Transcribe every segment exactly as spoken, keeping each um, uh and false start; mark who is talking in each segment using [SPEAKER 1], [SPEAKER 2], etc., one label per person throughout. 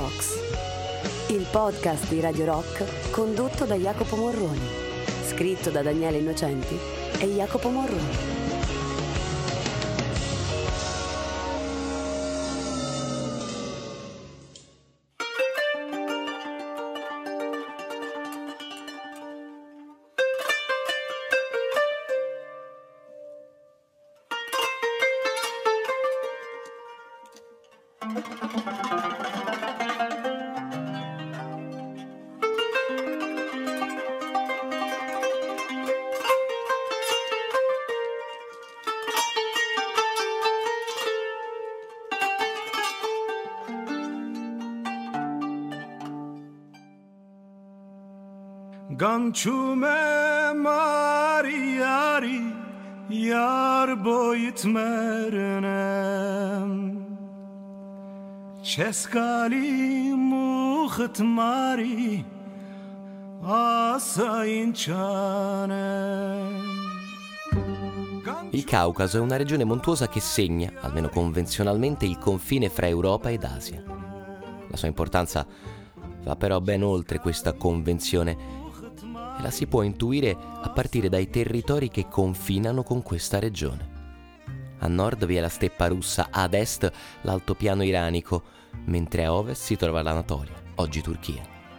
[SPEAKER 1] Rocks, il podcast di Radio Rock condotto da Jacopo Morroni, scritto da Daniele Innocenti e Jacopo Morroni.
[SPEAKER 2] Gançume mari yari yar boyut mernem Ceskali muht mari asain chane.
[SPEAKER 3] Il Caucaso è una regione montuosa che segna, almeno convenzionalmente, il confine fra Europa ed Asia. La sua importanza va però ben oltre questa convenzione e la si può intuire a partire dai territori che confinano con questa regione. A nord vi è la steppa russa, ad est l'altopiano iranico, mentre a ovest si trova l'Anatolia, oggi Turchia.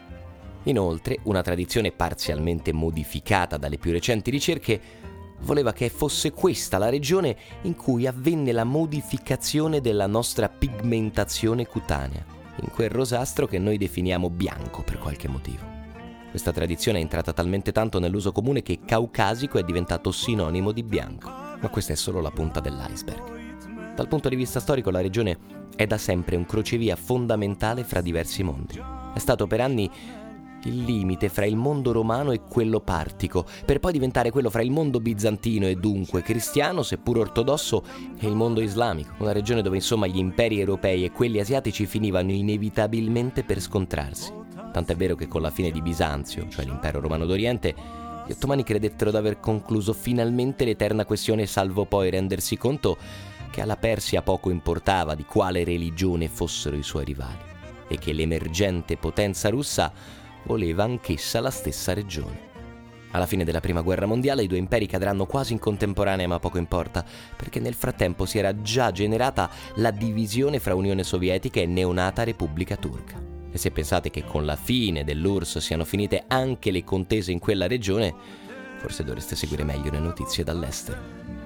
[SPEAKER 3] Inoltre, una tradizione parzialmente modificata dalle più recenti ricerche voleva che fosse questa la regione in cui avvenne la modificazione della nostra pigmentazione cutanea, in quel rosastro che noi definiamo bianco per qualche motivo. Questa tradizione è entrata talmente tanto nell'uso comune che caucasico è diventato sinonimo di bianco, ma questa è solo la punta dell'iceberg. Dal punto di vista storico la regione è da sempre un crocevia fondamentale fra diversi mondi. È stato per anni il limite fra il mondo romano e quello partico, per poi diventare quello fra il mondo bizantino e dunque cristiano, seppur ortodosso, e il mondo islamico, una regione dove insomma gli imperi europei e quelli asiatici finivano inevitabilmente per scontrarsi. Tant'è vero che con la fine di Bisanzio, cioè l'impero romano d'Oriente, gli ottomani credettero d'aver concluso finalmente l'eterna questione, salvo poi rendersi conto che alla Persia poco importava di quale religione fossero i suoi rivali e che l'emergente potenza russa voleva anch'essa la stessa regione. Alla fine della prima guerra mondiale i due imperi cadranno quasi in contemporanea, ma poco importa, perché nel frattempo si era già generata la divisione fra Unione Sovietica e neonata Repubblica Turca. E se pensate che con la fine dell'U R S S siano finite anche le contese in quella regione, forse dovreste seguire meglio le notizie dall'estero.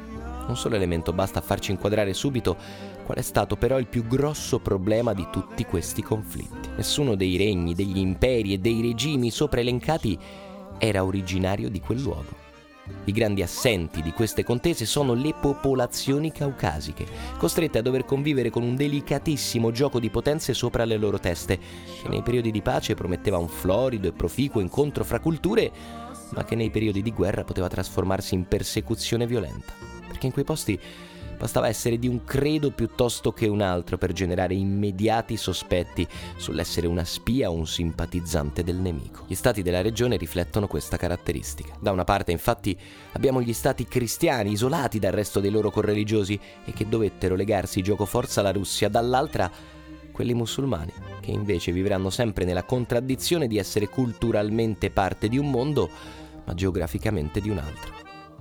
[SPEAKER 3] Un solo elemento basta a farci inquadrare subito qual è stato però il più grosso problema di tutti questi conflitti. Nessuno dei regni, degli imperi e dei regimi sopra elencati era originario di quel luogo. I grandi assenti di queste contese sono le popolazioni caucasiche, costrette a dover convivere con un delicatissimo gioco di potenze sopra le loro teste, che nei periodi di pace prometteva un florido e proficuo incontro fra culture, ma che nei periodi di guerra poteva trasformarsi in persecuzione violenta, perché in quei posti bastava essere di un credo piuttosto che un altro per generare immediati sospetti sull'essere una spia o un simpatizzante del nemico. Gli stati della regione riflettono questa caratteristica. Da una parte, infatti, abbiamo gli stati cristiani isolati dal resto dei loro correligiosi e che dovettero legarsi giocoforza alla Russia, dall'altra quelli musulmani, che invece vivranno sempre nella contraddizione di essere culturalmente parte di un mondo, ma geograficamente di un altro.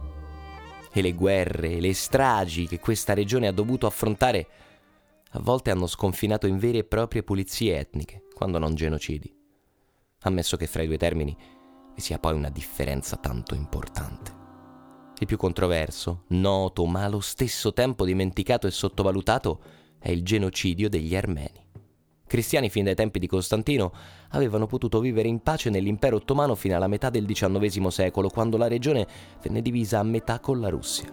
[SPEAKER 3] E le guerre e le stragi che questa regione ha dovuto affrontare a volte hanno sconfinato in vere e proprie pulizie etniche, quando non genocidi. Ammesso che fra i due termini vi sia poi una differenza tanto importante. Il più controverso, noto, ma allo stesso tempo dimenticato e sottovalutato è il genocidio degli armeni. Cristiani fin dai tempi di Costantino avevano potuto vivere in pace nell'impero ottomano fino alla metà del diciannovesimo secolo, quando la regione venne divisa a metà con la Russia.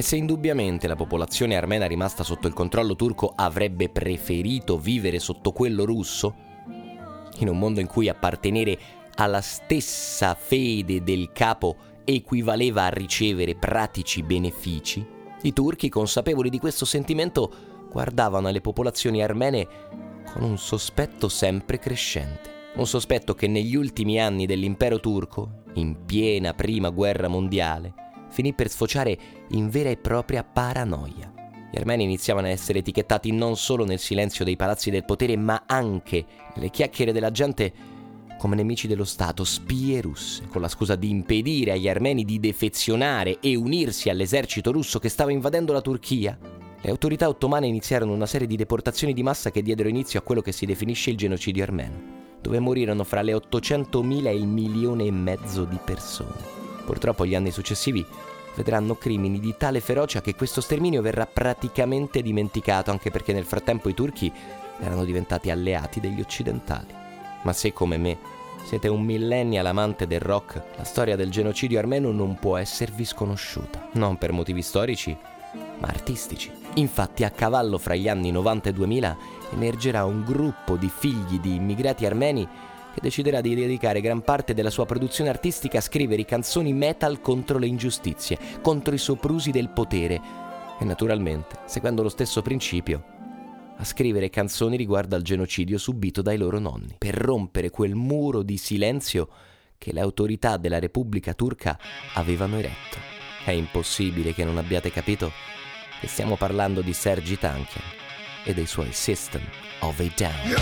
[SPEAKER 3] se indubbiamente la popolazione armena rimasta sotto il controllo turco avrebbe preferito vivere sotto quello russo, in un mondo in cui appartenere alla stessa fede del capo equivaleva a ricevere pratici benefici, i turchi, consapevoli di questo sentimento, guardavano alle popolazioni armene con un sospetto sempre crescente. Un sospetto che negli ultimi anni dell'impero turco, in piena prima guerra mondiale, finì per sfociare in vera e propria paranoia. Gli armeni iniziavano a essere etichettati non solo nel silenzio dei palazzi del potere, ma anche nelle chiacchiere della gente come nemici dello Stato, spie russe, con la scusa di impedire agli armeni di defezionare e unirsi all'esercito russo che stava invadendo la Turchia. Le autorità ottomane iniziarono una serie di deportazioni di massa che diedero inizio a quello che si definisce il genocidio armeno, dove morirono fra le ottocentomila e il milione e mezzo di persone. Purtroppo gli anni successivi vedranno crimini di tale ferocia che questo sterminio verrà praticamente dimenticato, anche perché nel frattempo i turchi erano diventati alleati degli occidentali. Ma se, come me, siete un millennial amante del rock, la storia del genocidio armeno non può esservi sconosciuta, non per motivi storici, ma artistici. Infatti, a cavallo fra gli anni novanta e duemila emergerà un gruppo di figli di immigrati armeni che deciderà di dedicare gran parte della sua produzione artistica a scrivere canzoni metal contro le ingiustizie, contro i soprusi del potere e, naturalmente, seguendo lo stesso principio, a scrivere canzoni riguardo al genocidio subito dai loro nonni, per rompere quel muro di silenzio che le autorità della Repubblica Turca avevano eretto. È impossibile che non abbiate capito che stiamo parlando di Serj Tankian e dei suoi System of a Down.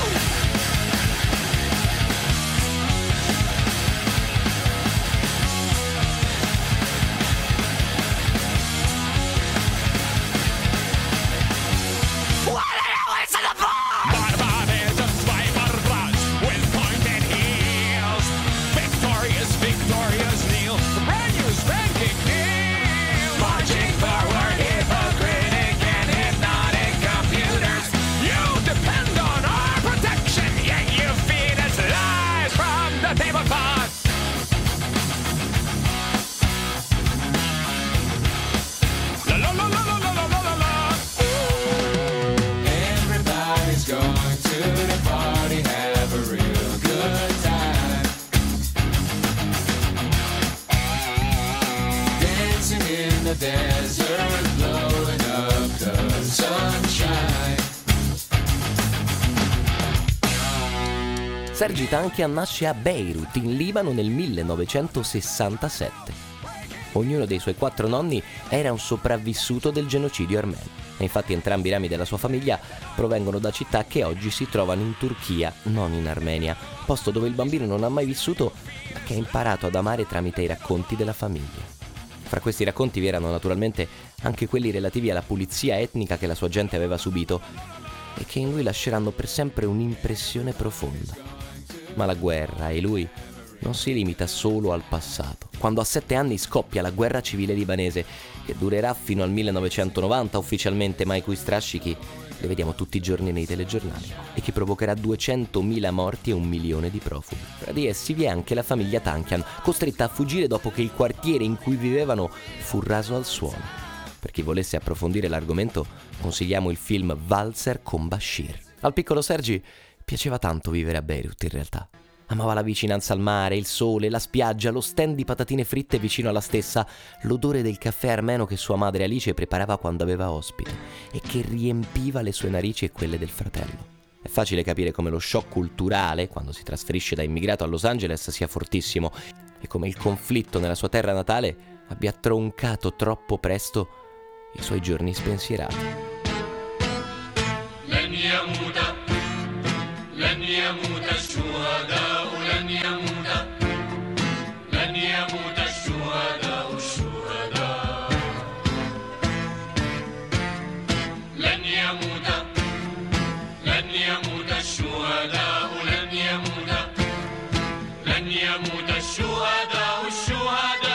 [SPEAKER 4] Desert blowing up the sunshine.
[SPEAKER 3] Serj Tankian nasce a Beirut, in Libano, nel millenovecentosessantasette. Ognuno dei suoi quattro nonni era un sopravvissuto del genocidio armeno e infatti entrambi i rami della sua famiglia provengono da città che oggi si trovano in Turchia, non in Armenia, posto dove il bambino non ha mai vissuto ma che ha imparato ad amare tramite i racconti della famiglia. Fra questi racconti vi erano naturalmente anche quelli relativi alla pulizia etnica che la sua gente aveva subito e che in lui lasceranno per sempre un'impressione profonda. Ma la guerra, e lui, non si limita solo al passato. Quando a sette anni scoppia la guerra civile libanese, che durerà fino al millenovecentonovanta ufficialmente, ma i cui strascichi le vediamo tutti i giorni nei telegiornali, e che provocherà duecentomila morti e un milione di profughi. Fra di essi vi è anche la famiglia Tankian, costretta a fuggire dopo che il quartiere in cui vivevano fu raso al suolo. Per chi volesse approfondire l'argomento, consigliamo il film Valzer con Bashir. Al piccolo Serj piaceva tanto vivere a Beirut, in realtà. Amava la vicinanza al mare, il sole, la spiaggia, lo stand di patatine fritte vicino alla stessa, l'odore del caffè armeno che sua madre Alice preparava quando aveva ospiti e che riempiva le sue narici e quelle del fratello. È facile capire come lo shock culturale, quando si trasferisce da immigrato a Los Angeles, sia fortissimo e come il conflitto nella sua terra natale abbia troncato troppo presto i suoi giorni spensierati.
[SPEAKER 4] لن يموت لن يموت الشهداء لن يموت لن يموت الشهداء الشهداء لن يموت لن يموت الشهداء لن يموت لن يموت الشهداء الشهداء.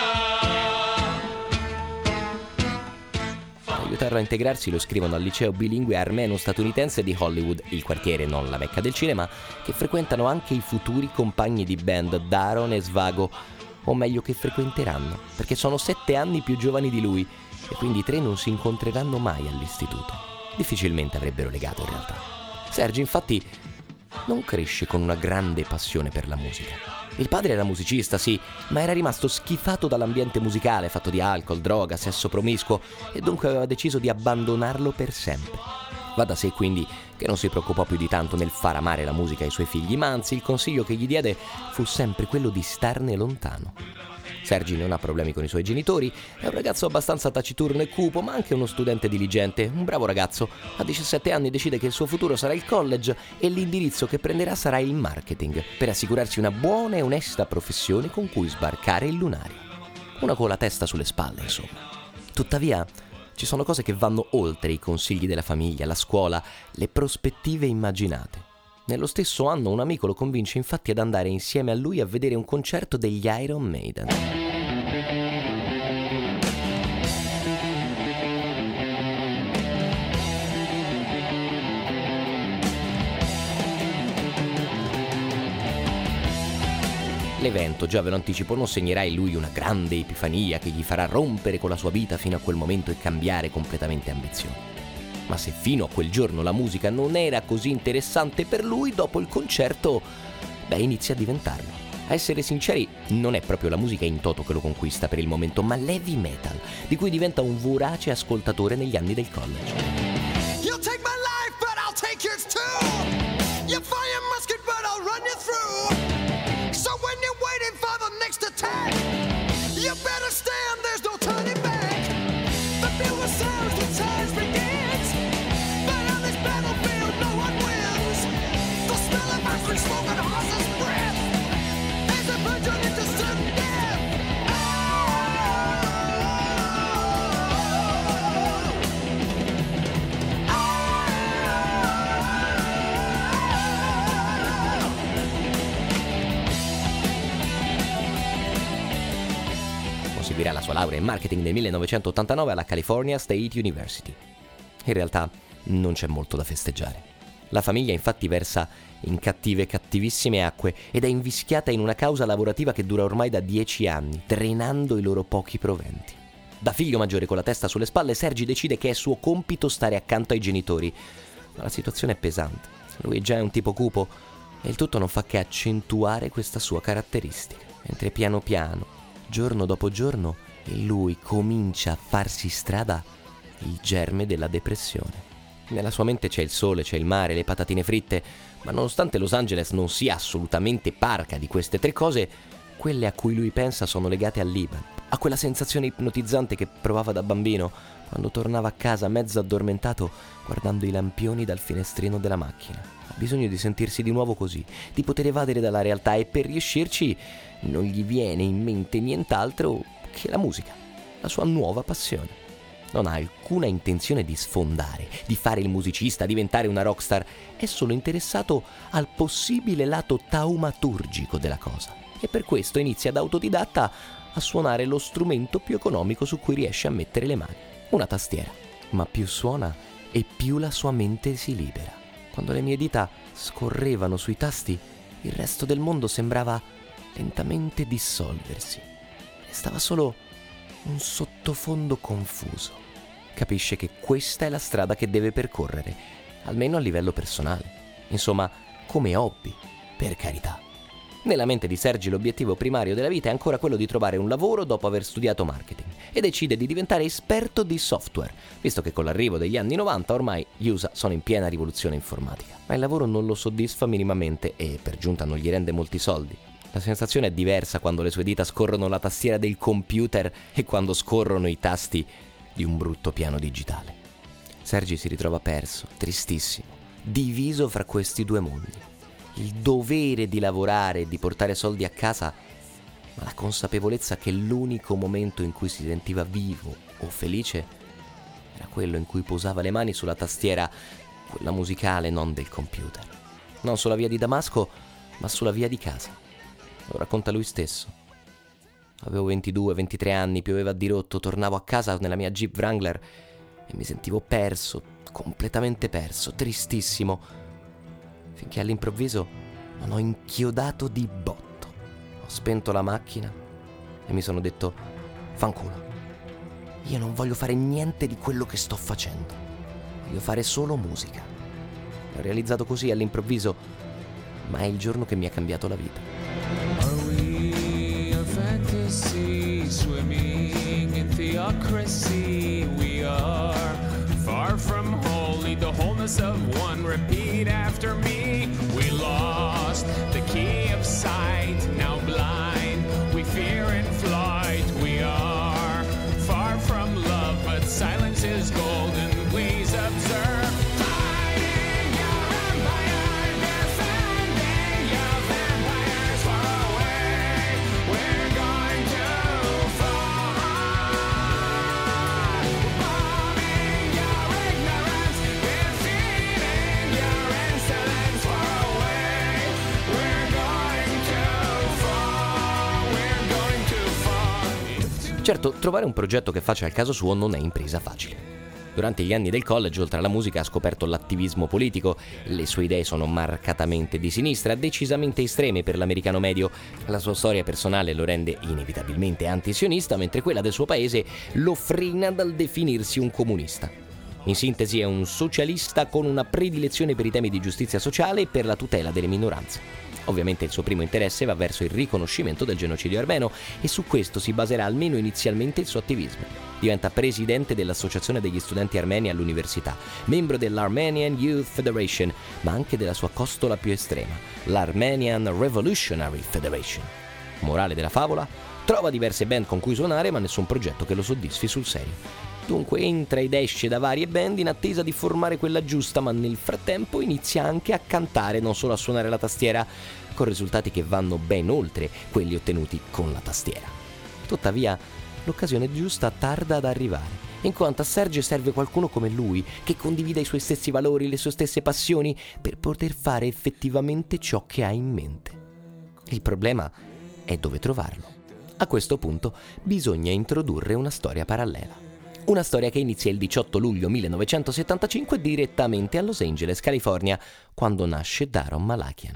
[SPEAKER 3] Aiutarlo a integrarsi lo iscrivono al liceo bilingue armeno-statunitense di Hollywood, il quartiere, non la mecca del cinema, che frequentano anche i futuri compagni di band Daron e Svago, o meglio che frequenteranno, perché sono sette anni più giovani di lui e quindi i tre non si incontreranno mai all'istituto. Difficilmente avrebbero legato in realtà. Sergi infatti non cresce con una grande passione per la musica. Il padre era musicista, sì, ma era rimasto schifato dall'ambiente musicale fatto di alcol, droga, sesso promiscuo e dunque aveva deciso di abbandonarlo per sempre. Va da sé quindi che non si preoccupò più di tanto nel far amare la musica ai suoi figli, ma anzi il consiglio che gli diede fu sempre quello di starne lontano. Sergi non ha problemi con i suoi genitori, è un ragazzo abbastanza taciturno e cupo, ma anche uno studente diligente, un bravo ragazzo. A diciassette anni decide che il suo futuro sarà il college e l'indirizzo che prenderà sarà il marketing, per assicurarsi una buona e onesta professione con cui sbarcare il lunario. Una con la testa sulle spalle, insomma. Tuttavia, ci sono cose che vanno oltre i consigli della famiglia, la scuola, le prospettive immaginate. Nello stesso anno un amico lo convince infatti ad andare insieme a lui a vedere un concerto degli Iron Maiden. L'evento, già ve lo anticipo, non segnerà in lui una grande epifania che gli farà rompere con la sua vita fino a quel momento e cambiare completamente ambizioni. Ma se fino a quel giorno la musica non era così interessante per lui, dopo il concerto, beh, inizia a diventarlo. A essere sinceri, non è proprio la musica in toto che lo conquista per il momento, ma l'heavy metal, di cui diventa un vorace ascoltatore negli anni del college. You'll take my life, but I'll take yours too. You fire your musket, but I'll run you through. So when you're waiting for the next attack, you better stand, there's no turning back. The bugle sounds, the time begins. Smoking horse's breath as the birds run into sudden death. Conseguirà la sua laurea in marketing nel millenovecentottantanove alla California State University. In realtà non c'è molto da festeggiare. La famiglia infatti versa in cattive, cattivissime acque ed è invischiata in una causa lavorativa che dura ormai da dieci anni, drenando i loro pochi proventi. Da figlio maggiore con la testa sulle spalle, Sergi decide che è suo compito stare accanto ai genitori, ma la situazione è pesante. Lui già è un tipo cupo e il tutto non fa che accentuare questa sua caratteristica, mentre piano piano, giorno dopo giorno, in lui comincia a farsi strada il germe della depressione. Nella sua mente c'è il sole, c'è il mare, le patatine fritte, ma nonostante Los Angeles non sia assolutamente parca di queste tre cose, quelle a cui lui pensa sono legate al Libano, a quella sensazione ipnotizzante che provava da bambino quando tornava a casa mezzo addormentato guardando i lampioni dal finestrino della macchina. Ha bisogno di sentirsi di nuovo così, di poter evadere dalla realtà e per riuscirci non gli viene in mente nient'altro che la musica, la sua nuova passione. Non ha alcuna intenzione di sfondare, di fare il musicista, diventare una rockstar. È solo interessato al possibile lato taumaturgico della cosa. E per questo inizia da autodidatta a suonare lo strumento più economico su cui riesce a mettere le mani. Una tastiera. Ma più suona e più la sua mente si libera. Quando le mie dita scorrevano sui tasti, il resto del mondo sembrava lentamente dissolversi. Restava solo un sottofondo confuso. Capisce che questa è la strada che deve percorrere, almeno a livello personale. Insomma, come hobby, per carità. Nella mente di Sergi l'obiettivo primario della vita è ancora quello di trovare un lavoro dopo aver studiato marketing e decide di diventare esperto di software, visto che con l'arrivo degli anni novanta ormai gli U S A sono in piena rivoluzione informatica. Ma il lavoro non lo soddisfa minimamente e per giunta non gli rende molti soldi. La sensazione è diversa quando le sue dita scorrono la tastiera del computer e quando scorrono i tasti di un brutto piano digitale. Sergi si ritrova perso, tristissimo, diviso fra questi due mondi. Il dovere di lavorare e di portare soldi a casa, ma la consapevolezza che l'unico momento in cui si sentiva vivo o felice era quello in cui posava le mani sulla tastiera, quella musicale, non del computer. Non sulla via di Damasco, ma sulla via di casa. Lo racconta lui stesso. Avevo ventidue ventitré anni, pioveva a dirotto, tornavo a casa nella mia Jeep Wrangler e mi sentivo perso, completamente perso, tristissimo, finché all'improvviso non ho inchiodato di botto. Ho spento la macchina e mi sono detto: fanculo. io non voglio fare niente di quello che sto facendo. Voglio fare solo musica. L'ho realizzato così all'improvviso, ma è il giorno che mi ha cambiato la vita.
[SPEAKER 5] Are we a fantasy swimming in theocracy? We are far from holy, the wholeness of one. Repeat after me. We lost the key of sight, now blind. We fear in flight. We are far from love, but silence is golden. Please observe. Fighting your empire, defending your vampires far away. We're going to fall. Bombing your ignorance, defeating your insolence far away. We're going to fall. We're going to fall.
[SPEAKER 3] Certo, trovare un progetto che faccia il caso suo non è impresa facile. Durante gli anni del college, oltre alla musica, ha scoperto l'attivismo politico. Le sue idee sono marcatamente di sinistra, decisamente estreme per l'americano medio. La sua storia personale lo rende inevitabilmente antisionista, mentre quella del suo paese lo frena dal definirsi un comunista. In sintesi, è un socialista con una predilezione per i temi di giustizia sociale e per la tutela delle minoranze. Ovviamente il suo primo interesse va verso il riconoscimento del genocidio armeno e su questo si baserà almeno inizialmente il suo attivismo. Diventa presidente dell'Associazione degli Studenti Armeni all'università, membro dell'Armenian Youth Federation, ma anche della sua costola più estrema, l'Armenian Revolutionary Federation. Morale della favola? Trova diverse band con cui suonare, ma nessun progetto che lo soddisfi sul serio. Dunque entra ed esce da varie band in attesa di formare quella giusta, ma nel frattempo inizia anche a cantare, non solo a suonare la tastiera, con risultati che vanno ben oltre quelli ottenuti con la tastiera. Tuttavia, l'occasione giusta tarda ad arrivare, in quanto a Serge serve qualcuno come lui, che condivida i suoi stessi valori, le sue stesse passioni, per poter fare effettivamente ciò che ha in mente. Il problema è dove trovarlo. A questo punto bisogna introdurre una storia parallela. Una storia che inizia il diciotto luglio millenovecentosettantacinque direttamente a Los Angeles, California, quando nasce Daron Malakian.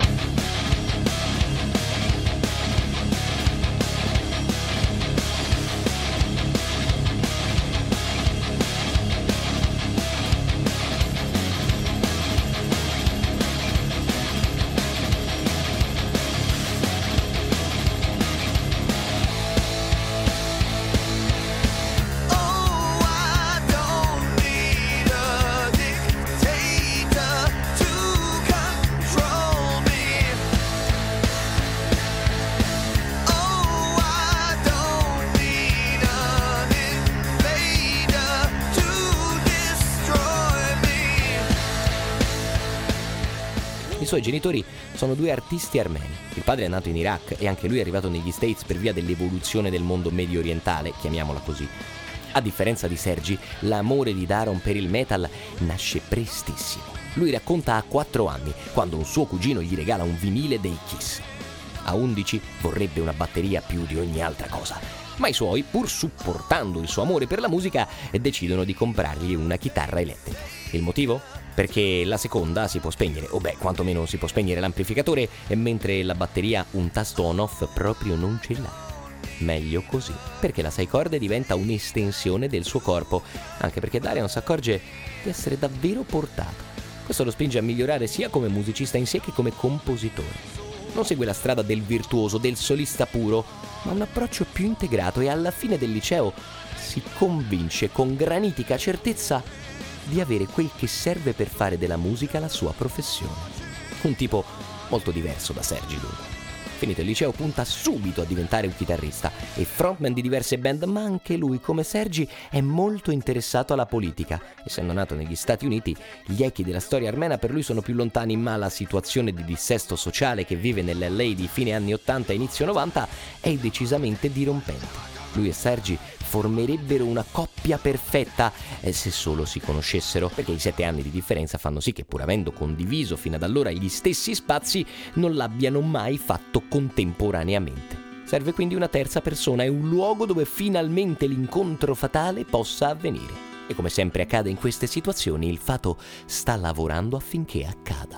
[SPEAKER 3] I suoi genitori sono due artisti armeni. Il padre è nato in Iraq e anche lui è arrivato negli States per via dell'evoluzione del mondo medio orientale, chiamiamola così. A differenza di Sergi, l'amore di Daron per il metal nasce prestissimo. Lui racconta a quattro anni, quando un suo cugino gli regala un vinile dei Kiss. A undici vorrebbe una batteria più di ogni altra cosa, ma i suoi, pur supportando il suo amore per la musica, decidono di comprargli una chitarra elettrica. Il motivo? Perché la seconda si può spegnere, o beh, quantomeno si può spegnere l'amplificatore, mentre la batteria un tasto on-off proprio non ce l'ha. Meglio così, perché la sei corde diventa un'estensione del suo corpo, anche perché Daron si accorge di essere davvero portato. Questo lo spinge a migliorare sia come musicista in sé che come compositore. Non segue la strada del virtuoso, del solista puro, ma un approccio più integrato e alla fine del liceo si convince con granitica certezza di avere quel che serve per fare della musica la sua professione. Un tipo molto diverso da Sergi, dunque. Finito il liceo punta subito a diventare un chitarrista e frontman di diverse band, ma anche lui, come Sergi, è molto interessato alla politica. Essendo nato negli Stati Uniti, gli echi della storia armena per lui sono più lontani, ma la situazione di dissesto sociale che vive nell'L A di fine anni ottanta e inizio novanta è decisamente dirompente. Lui e Sergi formerebbero una coppia perfetta eh, se solo si conoscessero, perché i sette anni di differenza fanno sì che, pur avendo condiviso fino ad allora gli stessi spazi, non l'abbiano mai fatto contemporaneamente. Serve quindi una terza persona e un luogo dove finalmente l'incontro fatale possa avvenire. E come sempre accade in queste situazioni, il fato sta lavorando affinché accada.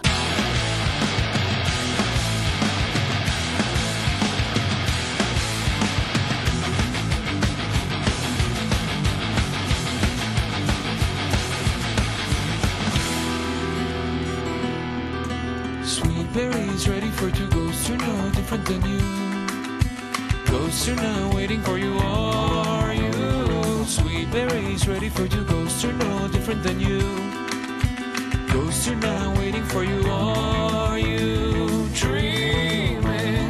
[SPEAKER 5] Sweet berries ready for two ghosts are no different than you. Ghosts are now waiting for you, are you? Sweet berries ready for two ghosts are no different than you. Ghosts are now waiting for you, are you? Dreaming,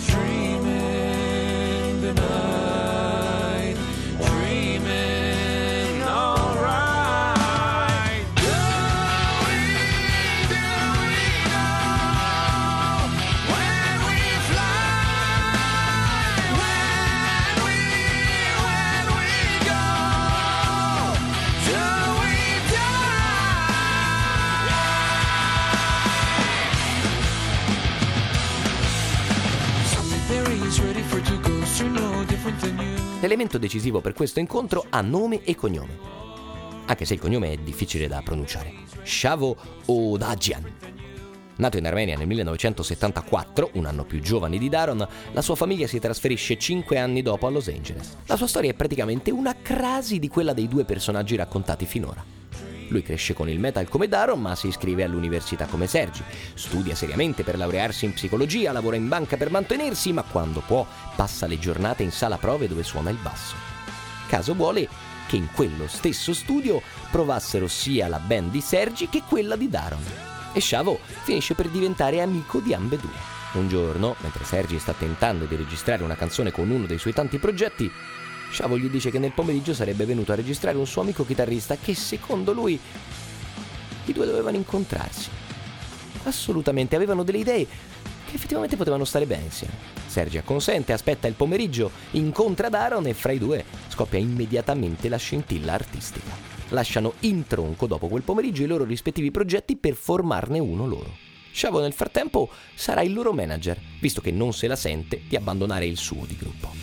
[SPEAKER 5] dreaming the night, dreaming alright. Do we, do we know when we fly, when we, when we go? Do we
[SPEAKER 3] L'elemento decisivo per questo incontro ha nome e cognome, anche se il cognome è difficile da pronunciare. Shavo Odadjian. Nato in Armenia nel millenovecentosettantaquattro, un anno più giovane di Daron, la sua famiglia si trasferisce cinque anni dopo a Los Angeles. La sua storia è praticamente una crasi di quella dei due personaggi raccontati finora. Lui cresce con il metal come Daron, ma si iscrive all'università come Sergi. Studia seriamente per laurearsi in psicologia, lavora in banca per mantenersi, ma quando può passa le giornate in sala prove dove suona il basso. Caso vuole che in quello stesso studio provassero sia la band di Sergi che quella di Daron. E Shavo finisce per diventare amico di ambedue. Un giorno, mentre Sergi sta tentando di registrare una canzone con uno dei suoi tanti progetti, Shavo gli dice che nel pomeriggio sarebbe venuto a registrare un suo amico chitarrista che, secondo lui, i due dovevano incontrarsi. Assolutamente, avevano delle idee che effettivamente potevano stare bene insieme. Sergi acconsente, aspetta il pomeriggio, incontra Daron e fra i due scoppia immediatamente la scintilla artistica. Lasciano in tronco dopo quel pomeriggio i loro rispettivi progetti per formarne uno loro. Shavo nel frattempo sarà il loro manager, visto che non se la sente di abbandonare il suo di gruppo.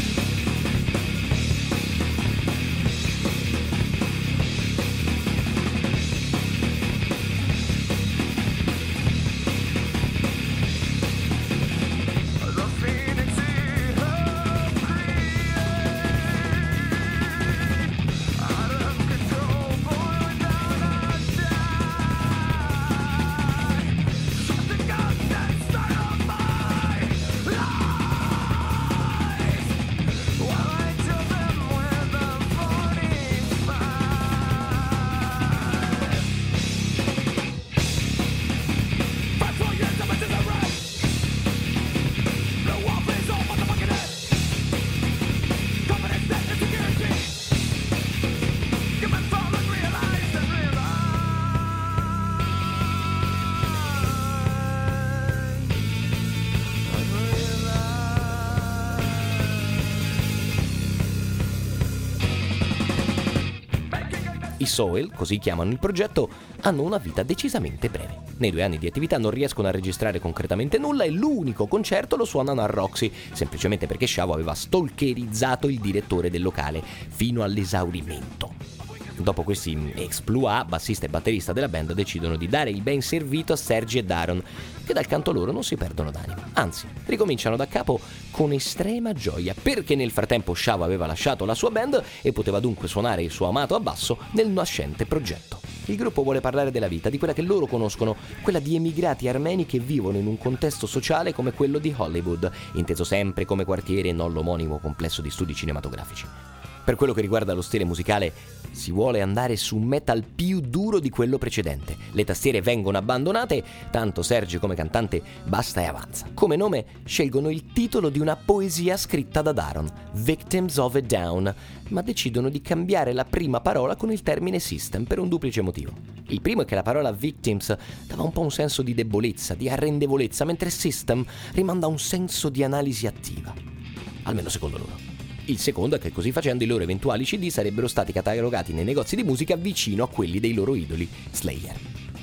[SPEAKER 3] I Soil, così chiamano il progetto, hanno una vita decisamente breve. Nei due anni di attività non riescono a registrare concretamente nulla e l'unico concerto lo suonano a Roxy, semplicemente perché Shavo aveva stalkerizzato il direttore del locale fino all'esaurimento. Dopo questi exploit, bassista e batterista della band decidono di dare il ben servito a Sergi e Daron, che dal canto loro non si perdono d'animo. Anzi, ricominciano da capo con estrema gioia, perché nel frattempo Shavo aveva lasciato la sua band e poteva dunque suonare il suo amato a basso nel nascente progetto. Il gruppo vuole parlare della vita, di quella che loro conoscono, quella di emigrati armeni che vivono in un contesto sociale come quello di Hollywood, inteso sempre come quartiere e non l'omonimo complesso di studi cinematografici. Per quello che riguarda lo stile musicale, si vuole andare su un metal più duro di quello precedente. Le tastiere vengono abbandonate, tanto Sergi come cantante basta e avanza. Come nome scelgono il titolo di una poesia scritta da Daron, Victims of a Down, ma decidono di cambiare la prima parola con il termine system per un duplice motivo. Il primo è che la parola victims dava un po' un senso di debolezza, di arrendevolezza, mentre system rimanda a un senso di analisi attiva, almeno secondo loro. Il secondo è che così facendo i loro eventuali C D sarebbero stati catalogati nei negozi di musica vicino a quelli dei loro idoli, Slayer.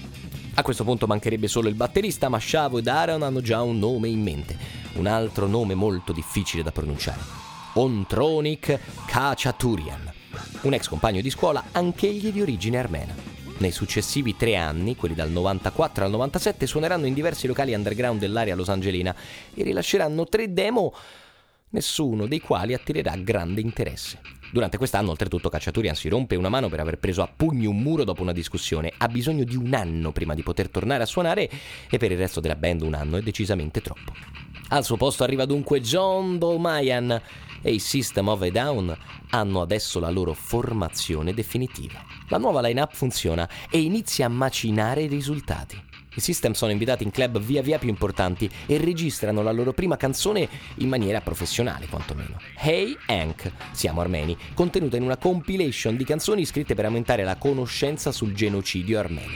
[SPEAKER 3] A questo punto mancherebbe solo il batterista, ma Shavo e Daron hanno già un nome in mente, un altro nome molto difficile da pronunciare: Ontronik Khachaturian, un ex compagno di scuola, anch'egli di origine armena. Nei successivi tre anni, quelli dal novantaquattro al novantasette, suoneranno in diversi locali underground dell'area losangelina e rilasceranno tre demo, nessuno dei quali attirerà grande interesse. Durante quest'anno, oltretutto, Khachaturian si rompe una mano per aver preso a pugni un muro dopo una discussione. Ha bisogno di un anno prima di poter tornare a suonare e per il resto della band un anno è decisamente troppo. Al suo posto arriva dunque John Dolmayan e i System of a Down hanno adesso la loro formazione definitiva. La nuova line-up funziona e inizia a macinare i risultati. I System sono invitati in club via via più importanti e registrano la loro prima canzone in maniera professionale, quantomeno. Hey Hank, siamo armeni, contenuta in una compilation di canzoni scritte per aumentare la conoscenza sul genocidio armeno.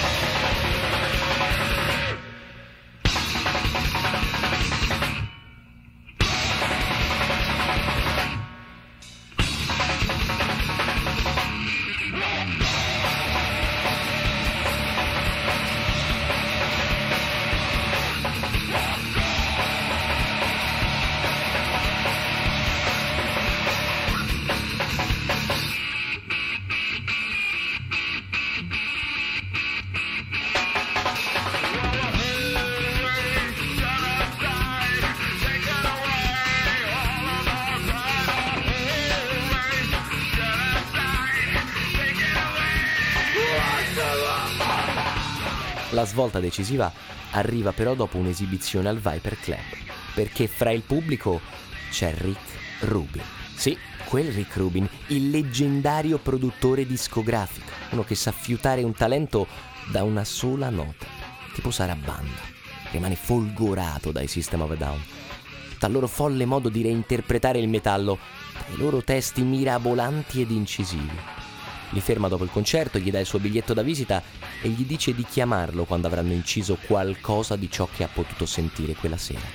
[SPEAKER 3] La svolta decisiva arriva però dopo un'esibizione al Viper Club, perché fra il pubblico c'è Rick Rubin. Sì, quel Rick Rubin, il leggendario produttore discografico, uno che sa fiutare un talento da una sola nota, tipo Sarabanda. Rimane folgorato dai System of a Down, dal loro folle modo di reinterpretare il metallo, dai loro testi mirabolanti ed incisivi. Li ferma dopo il concerto, gli dà il suo biglietto da visita e gli dice di chiamarlo quando avranno inciso qualcosa di ciò che ha potuto sentire quella sera.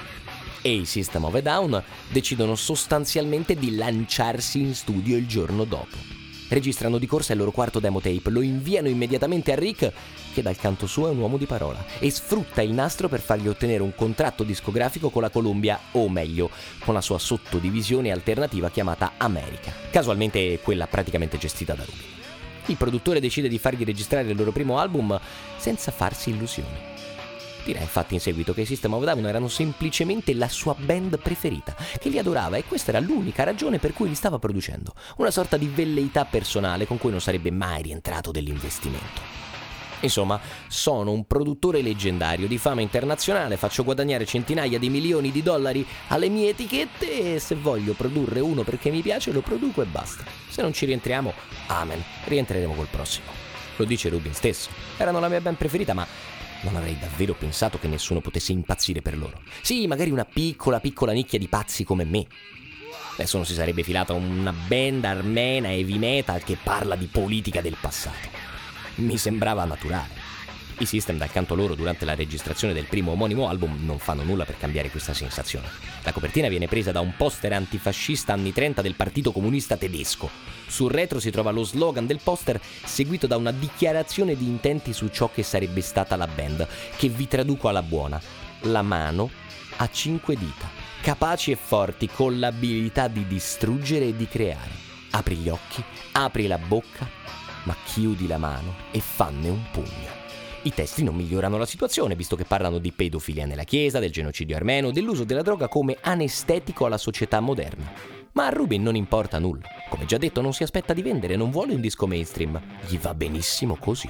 [SPEAKER 3] E i System of a Down decidono sostanzialmente di lanciarsi in studio il giorno dopo. Registrano di corsa il loro quarto demo tape, lo inviano immediatamente a Rick, che dal canto suo è un uomo di parola, e sfrutta il nastro per fargli ottenere un contratto discografico con la Columbia, o meglio, con la sua sottodivisione alternativa chiamata America, casualmente quella praticamente gestita da Rubin. Il produttore decide di fargli registrare il loro primo album senza farsi illusioni. Dirà infatti in seguito che i System of a Down erano semplicemente la sua band preferita, che li adorava, e questa era l'unica ragione per cui li stava producendo, una sorta di velleità personale con cui non sarebbe mai rientrato dell'investimento. Insomma, sono un produttore leggendario di fama internazionale, faccio guadagnare centinaia di milioni di dollari alle mie etichette e se voglio produrre uno perché mi piace lo produco e basta. Se non ci rientriamo, amen, rientreremo col prossimo. Lo dice Rubin stesso. Erano la mia band preferita, ma non avrei davvero pensato che nessuno potesse impazzire per loro. Sì, magari una piccola, piccola nicchia di pazzi come me. Nessuno si sarebbe filata una band armena heavy metal che parla di politica del passato. Mi sembrava naturale. I System dal canto loro durante la registrazione del primo omonimo album non fanno nulla per cambiare questa sensazione. La copertina viene presa da un poster antifascista anni trenta del Partito Comunista Tedesco. Sul retro si trova lo slogan del poster seguito da una dichiarazione di intenti su ciò che sarebbe stata la band, che vi traduco alla buona: la mano a cinque dita, capaci e forti con l'abilità di distruggere e di creare. Apri gli occhi, apri la bocca, ma chiudi la mano e fanne un pugno. I testi non migliorano la situazione, visto che parlano di pedofilia nella chiesa, del genocidio armeno, dell'uso della droga come anestetico alla società moderna. Ma a Rubin non importa nulla. Come già detto, non si aspetta di vendere, non vuole un disco mainstream. Gli va benissimo così.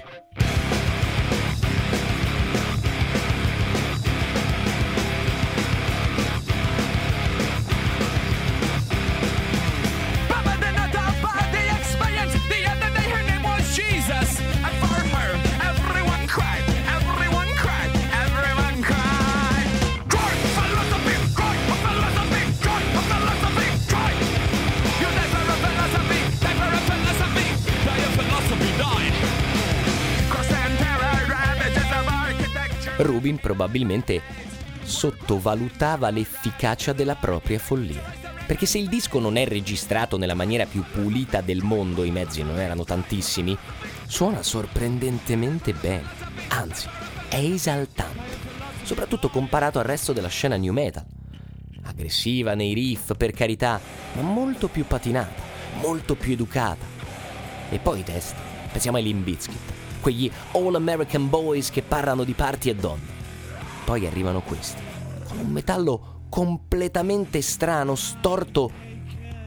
[SPEAKER 3] Rubin probabilmente sottovalutava l'efficacia della propria follia. Perché se il disco non è registrato nella maniera più pulita del mondo, i mezzi non erano tantissimi, suona sorprendentemente bene. Anzi, è esaltante, soprattutto comparato al resto della scena new metal. Aggressiva nei riff, per carità, ma molto più patinata, molto più educata. E poi i testi, pensiamo ai Limp Bizkit, quegli All American Boys che parlano di party e donne. Poi arrivano questi, con un metallo completamente strano, storto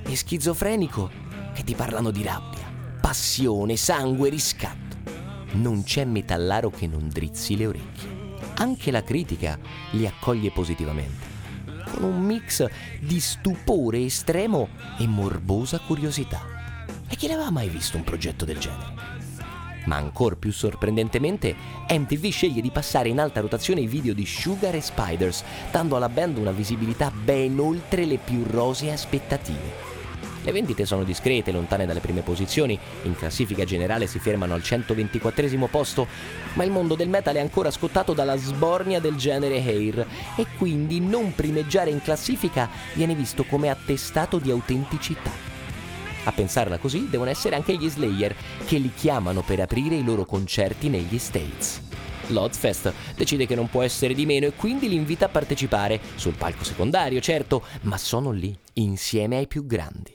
[SPEAKER 3] e schizofrenico che ti parlano di rabbia, passione, sangue, riscatto. Non c'è metallaro che non drizzi le orecchie. Anche la critica li accoglie positivamente, con un mix di stupore estremo e morbosa curiosità. E chi l'aveva mai visto un progetto del genere? Ma ancor più sorprendentemente, M T V sceglie di passare in alta rotazione i video di Sugar e Spiders, dando alla band una visibilità ben oltre le più rosee aspettative. Le vendite sono discrete, lontane dalle prime posizioni, in classifica generale si fermano al centoventiquattresimo posto, ma il mondo del metal è ancora scottato dalla sbornia del genere hair e quindi non primeggiare in classifica viene visto come attestato di autenticità. A pensarla così devono essere anche gli Slayer, che li chiamano per aprire i loro concerti negli States. L'Ozzfest decide che non può essere di meno e quindi li invita a partecipare, sul palco secondario certo, ma sono lì, insieme ai più grandi.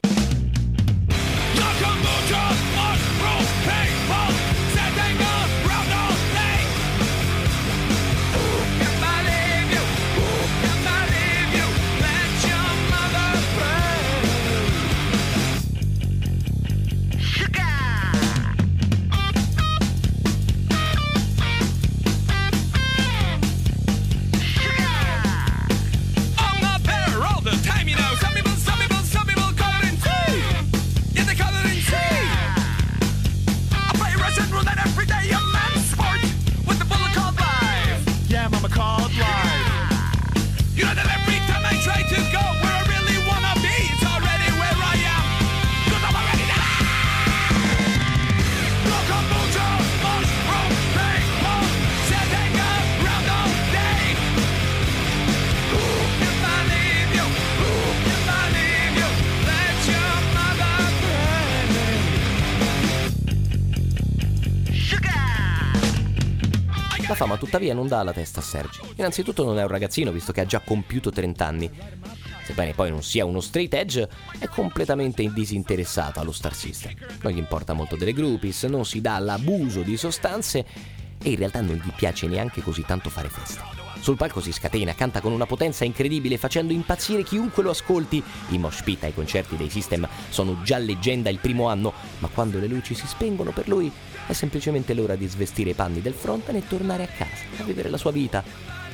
[SPEAKER 3] La fama tuttavia non dà alla testa a Sergi. Innanzitutto non è un ragazzino, visto che ha già compiuto trenta anni. Sebbene poi non sia uno straight edge, è completamente disinteressato allo star system. Non gli importa molto delle groupies, non si dà all'abuso di sostanze e in realtà non gli piace neanche così tanto fare festa. Sul palco si scatena, canta con una potenza incredibile, facendo impazzire chiunque lo ascolti. I mosh pit ai concerti dei System sono già leggenda il primo anno, ma quando le luci si spengono per lui è semplicemente l'ora di svestire i panni del frontman e tornare a casa, a vivere la sua vita.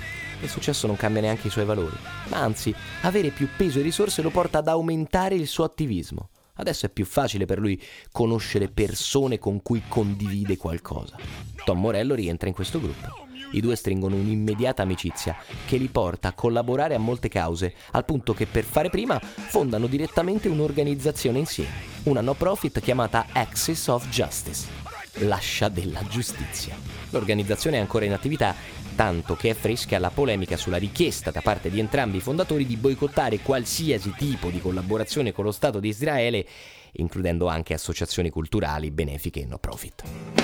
[SPEAKER 3] Il successo non cambia neanche i suoi valori, ma anzi, avere più peso e risorse lo porta ad aumentare il suo attivismo. Adesso è più facile per lui conoscere persone con cui condivide qualcosa. Tom Morello rientra in questo gruppo. I due stringono un'immediata amicizia che li porta a collaborare a molte cause, al punto che per fare prima fondano direttamente un'organizzazione insieme, una no profit chiamata Axis of Justice, l'ascia della giustizia. L'organizzazione è ancora in attività, tanto che è fresca la polemica sulla richiesta da parte di entrambi i fondatori di boicottare qualsiasi tipo di collaborazione con lo Stato di Israele, includendo anche associazioni culturali, benefiche e no profit.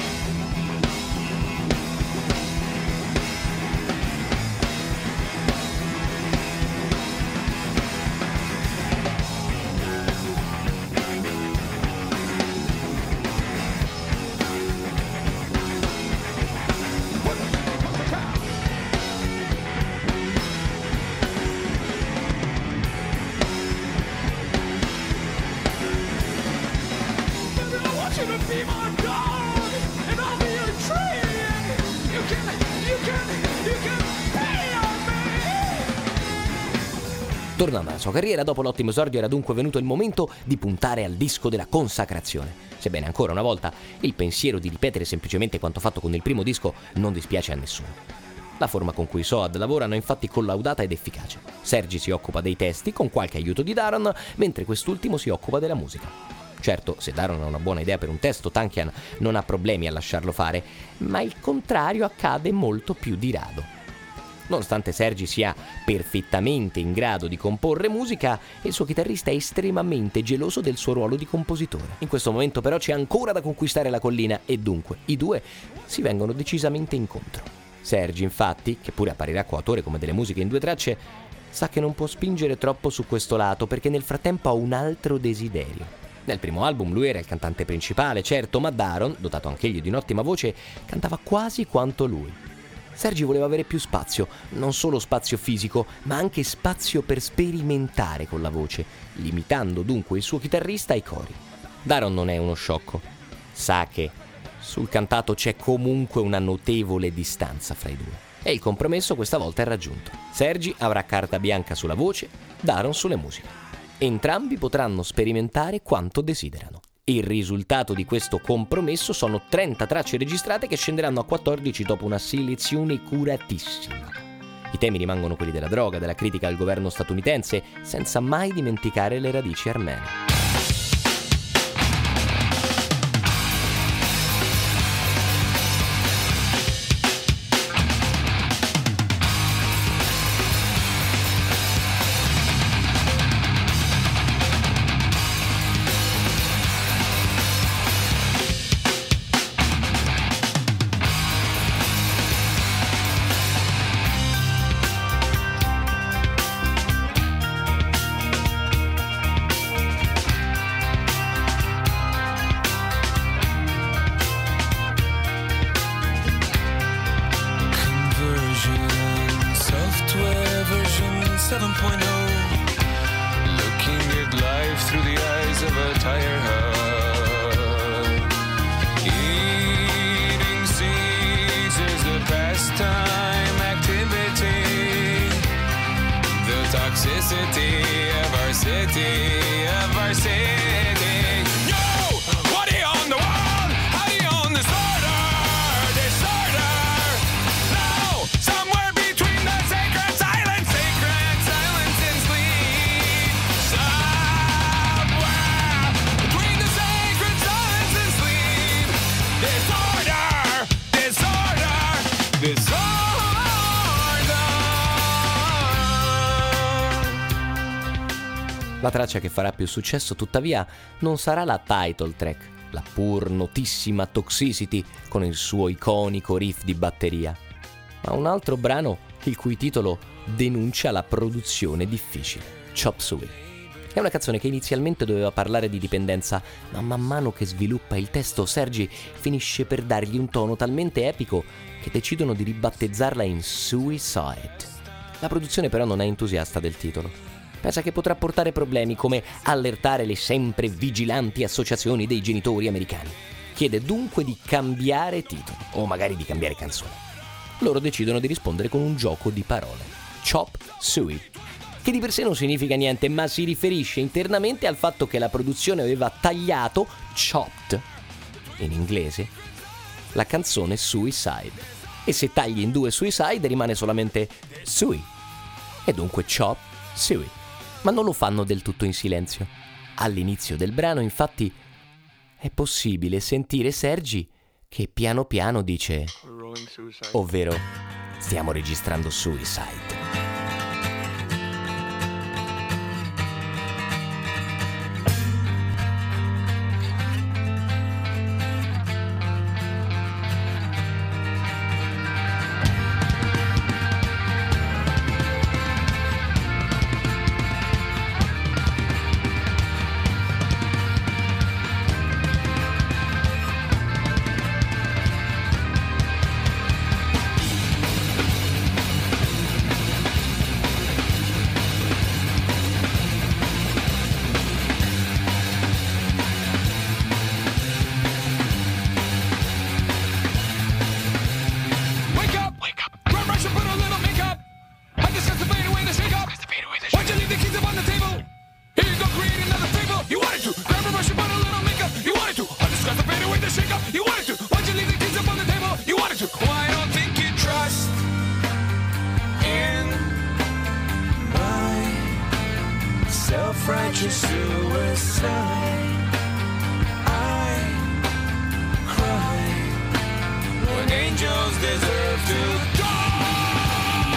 [SPEAKER 3] Tornando alla sua carriera, dopo l'ottimo esordio era dunque venuto il momento di puntare al disco della consacrazione. Sebbene ancora una volta il pensiero di ripetere semplicemente quanto fatto con il primo disco non dispiace a nessuno. La forma con cui i Soad lavorano è infatti collaudata ed efficace. Sergi si occupa dei testi con qualche aiuto di Daron, mentre quest'ultimo si occupa della musica. Certo, se Daron ha una buona idea per un testo, Tankian non ha problemi a lasciarlo fare, ma il contrario accade molto più di rado. Nonostante Sergi sia perfettamente in grado di comporre musica, il suo chitarrista è estremamente geloso del suo ruolo di compositore. In questo momento però c'è ancora da conquistare la collina e dunque i due si vengono decisamente incontro. Sergi, infatti, che pure apparirà coautore come delle musiche in due tracce, sa che non può spingere troppo su questo lato perché nel frattempo ha un altro desiderio. Nel primo album lui era il cantante principale, certo, ma Daron, dotato anch'egli di un'ottima voce, cantava quasi quanto lui. Sergi voleva avere più spazio, non solo spazio fisico, ma anche spazio per sperimentare con la voce, limitando dunque il suo chitarrista ai cori. Daron non è uno sciocco, sa che sul cantato c'è comunque una notevole distanza fra i due e il compromesso questa volta è raggiunto. Sergi avrà carta bianca sulla voce, Daron sulle musiche. Entrambi potranno sperimentare quanto desiderano. Il risultato di questo compromesso sono trenta tracce registrate che scenderanno a quattordici dopo una selezione curatissima. I temi rimangono quelli della droga, della critica al governo statunitense, senza mai dimenticare le radici armene.
[SPEAKER 5] seven point oh, looking at life through the eyes of a tire hub. Eating seeds is a pastime activity. The toxicity of our city, of our city. Yo, what do you on the wall? How do you on the disorder? Disorder. No, somewhere between the sacred silence, sacred silence and sleep. Somewhere between the sacred silence and sleep. Disorder, disorder, disorder.
[SPEAKER 3] La traccia che farà più successo, tuttavia, non sarà la title track, la pur notissima Toxicity con il suo iconico riff di batteria, ma un altro brano il cui titolo denuncia la produzione difficile, Chop Suey. È una canzone che inizialmente doveva parlare di dipendenza, ma man mano che sviluppa il testo Sergi finisce per dargli un tono talmente epico che decidono di ribattezzarla in Suicide. La produzione però non è entusiasta del titolo. Pensa che potrà portare problemi come allertare le sempre vigilanti associazioni dei genitori americani. Chiede dunque di cambiare titolo, o magari di cambiare canzone. Loro decidono di rispondere con un gioco di parole, Chop Suey, che di per sé non significa niente, ma si riferisce internamente al fatto che la produzione aveva tagliato, chopped, in inglese, la canzone Suicide. E se tagli in due Suicide rimane solamente Suey, e dunque Chop Suey. Ma non lo fanno del tutto in silenzio. All'inizio del brano, infatti, è possibile sentire Sergi che piano piano dice, ovvero, stiamo registrando Suicide.
[SPEAKER 5] Self-righteous suicide. I cry when angels deserve to die.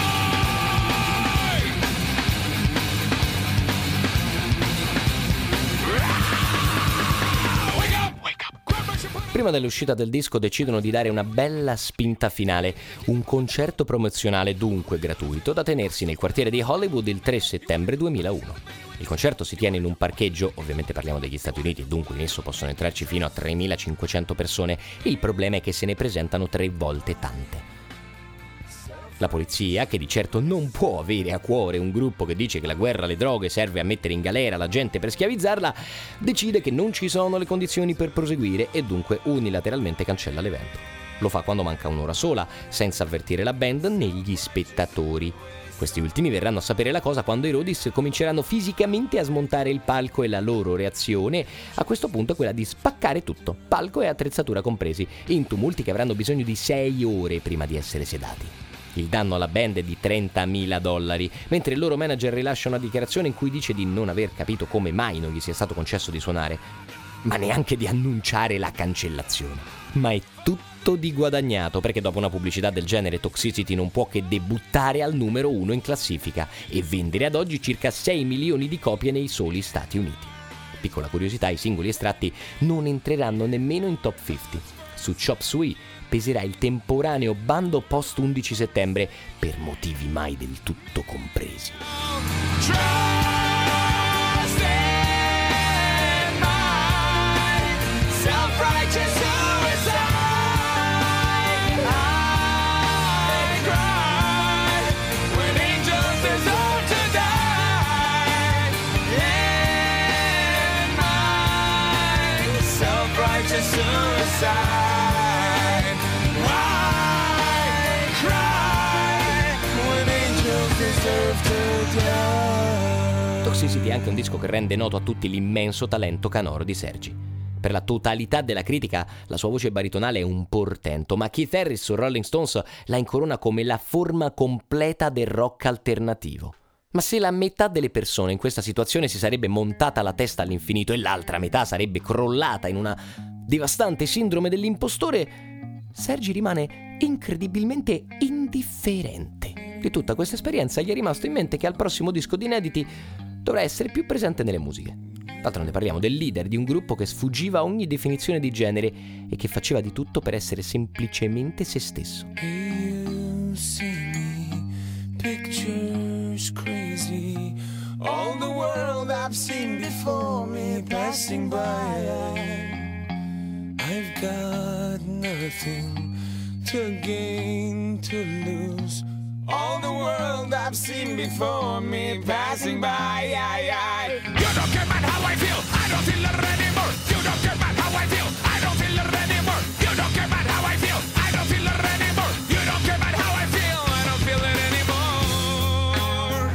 [SPEAKER 5] Wake up, wake up.
[SPEAKER 3] Prima dell'uscita del disco decidono di dare una bella spinta finale, un concerto promozionale dunque gratuito da tenersi nel quartiere di Hollywood il tre settembre duemilauno. Il concerto si tiene in un parcheggio, ovviamente parliamo degli Stati Uniti, dunque in esso possono entrarci fino a tremilacinquecento persone. Il problema è che se ne presentano tre volte tante. La polizia, che di certo non può avere a cuore un gruppo che dice che la guerra alle droghe serve a mettere in galera la gente per schiavizzarla, decide che non ci sono le condizioni per proseguire e dunque unilateralmente cancella l'evento. Lo fa quando manca un'ora sola, senza avvertire la band né gli spettatori. Questi ultimi verranno a sapere la cosa quando i Roadies cominceranno fisicamente a smontare il palco e la loro reazione a questo punto è quella di spaccare tutto, palco e attrezzatura compresi, in tumulti che avranno bisogno di sei ore prima di essere sedati. Il danno alla band è di trentamila dollari, mentre il loro manager rilascia una dichiarazione in cui dice di non aver capito come mai non gli sia stato concesso di suonare, ma neanche di annunciare la cancellazione. Ma è tutto di guadagnato, perché dopo una pubblicità del genere Toxicity non può che debuttare al numero uno in classifica e vendere ad oggi circa sei milioni di copie nei soli Stati Uniti. Piccola curiosità, i singoli estratti non entreranno nemmeno in top cinquanta. Su Chop Suey peserà il temporaneo bando post undici settembre per motivi mai del tutto compresi. Toxicity è anche un disco che rende noto a tutti l'immenso talento canoro di Sergi. Per la totalità della critica la sua voce baritonale è un portento, ma Keith Harris su Rolling Stones la incorona come la forma completa del rock alternativo. Ma se la metà delle persone in questa situazione si sarebbe montata la testa all'infinito e l'altra metà sarebbe crollata in una devastante sindrome dell'impostore, Sergi rimane incredibilmente indifferente. Di tutta questa esperienza gli è rimasto in mente che al prossimo disco di inediti dovrà essere più presente nelle musiche. D'altronde parliamo del leader di un gruppo che sfuggiva a ogni definizione di genere e che faceva di tutto per essere semplicemente se stesso.
[SPEAKER 5] You see me, pictures crazy, all the world I've seen before me passing by. I've got nothing to gain, to lose. All the world I've seen before me passing by. You don't care about how I feel, I don't feel it anymore. You don't care about how I feel, I don't feel it anymore. You don't care about how I feel, I don't feel it anymore. You don't care about how I feel, I don't feel it anymore.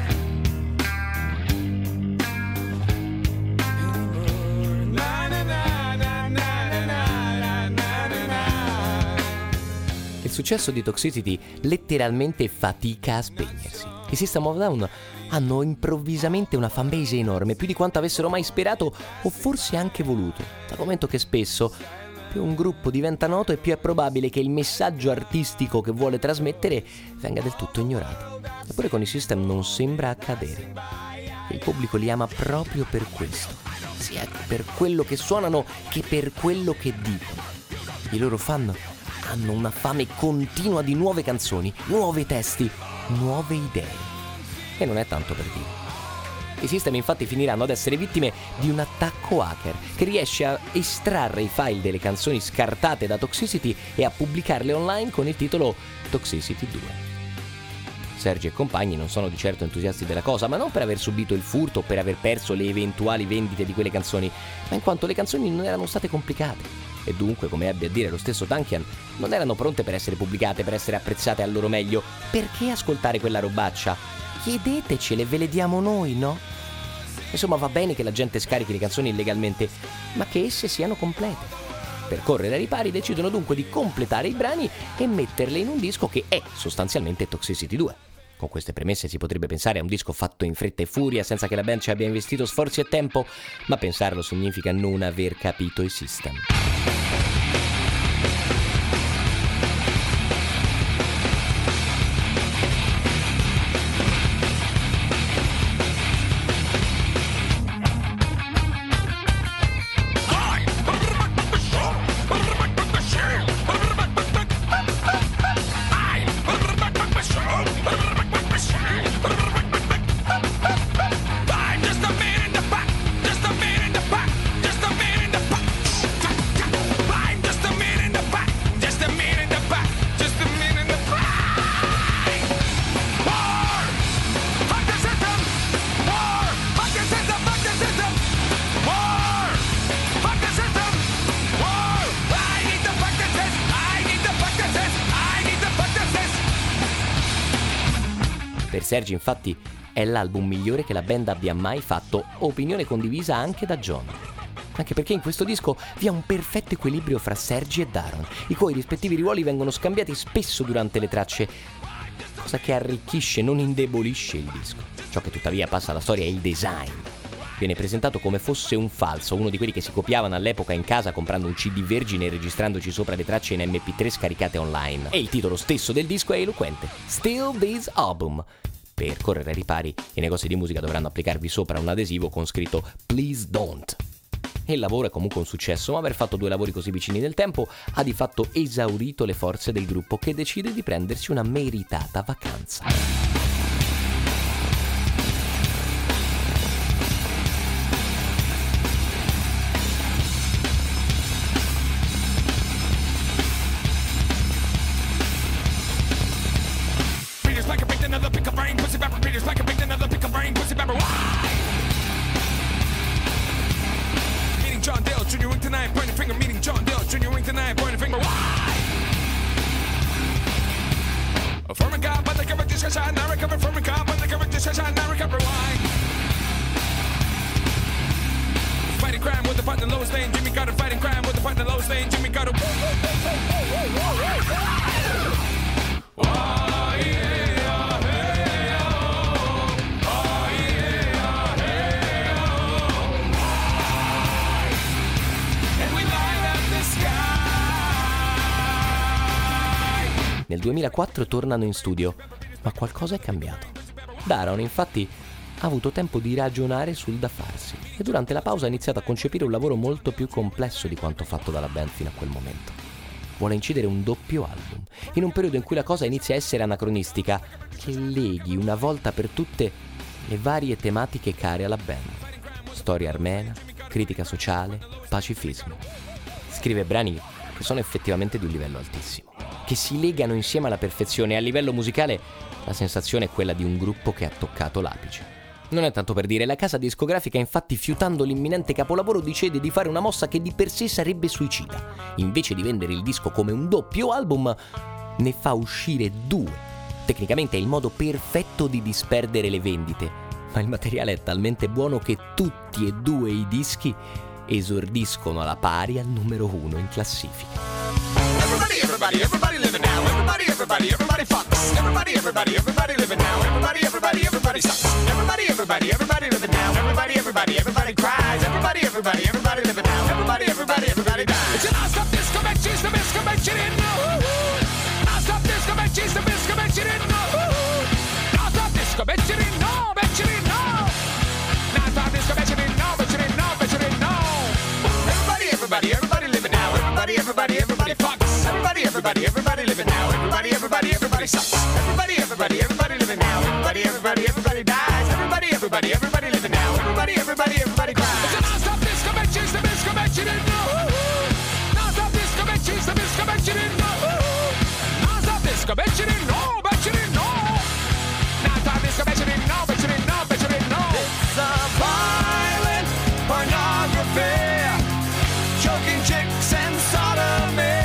[SPEAKER 5] Anymore. Na na na na na na na na na.
[SPEAKER 3] Il successo di Toxicity letteralmente fatica a spegnersi. I System of a Down hanno improvvisamente una fanbase enorme, più di quanto avessero mai sperato o forse anche voluto, dal momento che spesso più un gruppo diventa noto e più è probabile che il messaggio artistico che vuole trasmettere venga del tutto ignorato. Eppure con i System non sembra accadere. Il pubblico li ama proprio per questo, sia per quello che suonano che per quello che dicono. I loro fan hanno una fame continua di nuove canzoni, nuovi testi, nuove idee. E non è tanto per dire. I System infatti finiranno ad essere vittime di un attacco hacker che riesce a estrarre i file delle canzoni scartate da Toxicity e a pubblicarle online con il titolo Toxicity due. Sergi e compagni non sono di certo entusiasti della cosa, ma non per aver subito il furto o per aver perso le eventuali vendite di quelle canzoni, ma in quanto le canzoni non erano state complicate. E dunque, come ebbe a dire lo stesso Tankian, non erano pronte per essere pubblicate, per essere apprezzate al loro meglio. Perché ascoltare quella robaccia? Chiedetecele, ve le diamo noi, no? Insomma, va bene che la gente scarichi le canzoni illegalmente, ma che esse siano complete. Per correre ai ripari decidono dunque di completare i brani e metterle in un disco che è sostanzialmente Toxicity due. Con queste premesse si potrebbe pensare a un disco fatto in fretta e furia senza che la band ci abbia investito sforzi e tempo, ma pensarlo significa non aver capito i System.
[SPEAKER 5] Just a man in the pot, just a man in the pot.
[SPEAKER 3] Per Sergi, infatti, è l'album migliore che la band abbia mai fatto, opinione condivisa anche da John. Anche perché in questo disco vi è un perfetto equilibrio fra Sergi e Daron, i cui rispettivi ruoli vengono scambiati spesso durante le tracce, cosa che arricchisce, non indebolisce il disco. Ciò che tuttavia passa alla storia è il design. Viene presentato come fosse un falso, uno di quelli che si copiavano all'epoca in casa comprando un C D vergine e registrandoci sopra le tracce in emme pi tre scaricate online. E il titolo stesso del disco è eloquente: Still This Album. Per correre ai ripari, i negozi di musica dovranno applicarvi sopra un adesivo con scritto Please Don't. E il lavoro è comunque un successo, ma aver fatto due lavori così vicini nel tempo ha di fatto esaurito le forze del gruppo, che decide di prendersi una meritata vacanza. Nel duemilaquattro tornano in studio, ma qualcosa è cambiato. Daron, infatti, ha avuto tempo di ragionare sul da farsi e durante la pausa ha iniziato a concepire un lavoro molto più complesso di quanto fatto dalla band fino a quel momento. Vuole incidere un doppio album, in un periodo in cui la cosa inizia a essere anacronistica, che leghi una volta per tutte le varie tematiche care alla band: storia armena, critica sociale, pacifismo. Scrive brani che sono effettivamente di un livello altissimo, che si legano insieme alla perfezione, e a livello musicale la sensazione è quella di un gruppo che ha toccato l'apice. Non è tanto per dire, la casa discografica infatti, fiutando l'imminente capolavoro, decide di fare una mossa che di per sé sarebbe suicida. Invece di vendere il disco come un doppio album, ne fa uscire due. Tecnicamente è il modo perfetto di disperdere le vendite, ma il materiale è talmente buono che tutti e due i dischi esordiscono alla pari al numero uno in classifica.
[SPEAKER 6] Everybody, everybody, everybody living now. Everybody, everybody, everybody fucks. Everybody, everybody, everybody living now. Everybody, everybody, everybody sucks. Everybody, everybody, everybody living now. Everybody, everybody, everybody cries. Everybody, everybody, everybody living now. Everybody, everybody, everybody dies. It's a non-stop disco match, it's the disco match, you didn't know. Non-stop disco match, it's the disco match, you didn't know. Non-stop disco match, you didn't know, match, you didn't know. Non-stop disco match, you didn't know, match, you didn't know, match, you didn't know. Everybody, everybody, everybody living now. Everybody, everybody, everybody fucks. Everybody, everybody, everybody living now. Everybody, everybody, everybody sucks. Everybody, everybody, everybody living now. Everybody, everybody, everybody dies. Everybody, everybody, everybody living now. Everybody, everybody, everybody cries. It's a non-stop disco match, it's the disco match, you didn't know. Non-stop disco match, it's the disco match, you didn't know. Non-stop disco match, you didn't know, match, you didn't know. Non-stop disco match, you didn't know, match, you didn't know, match, you didn't know. It's a violent pornography, choking chicks and sodomy.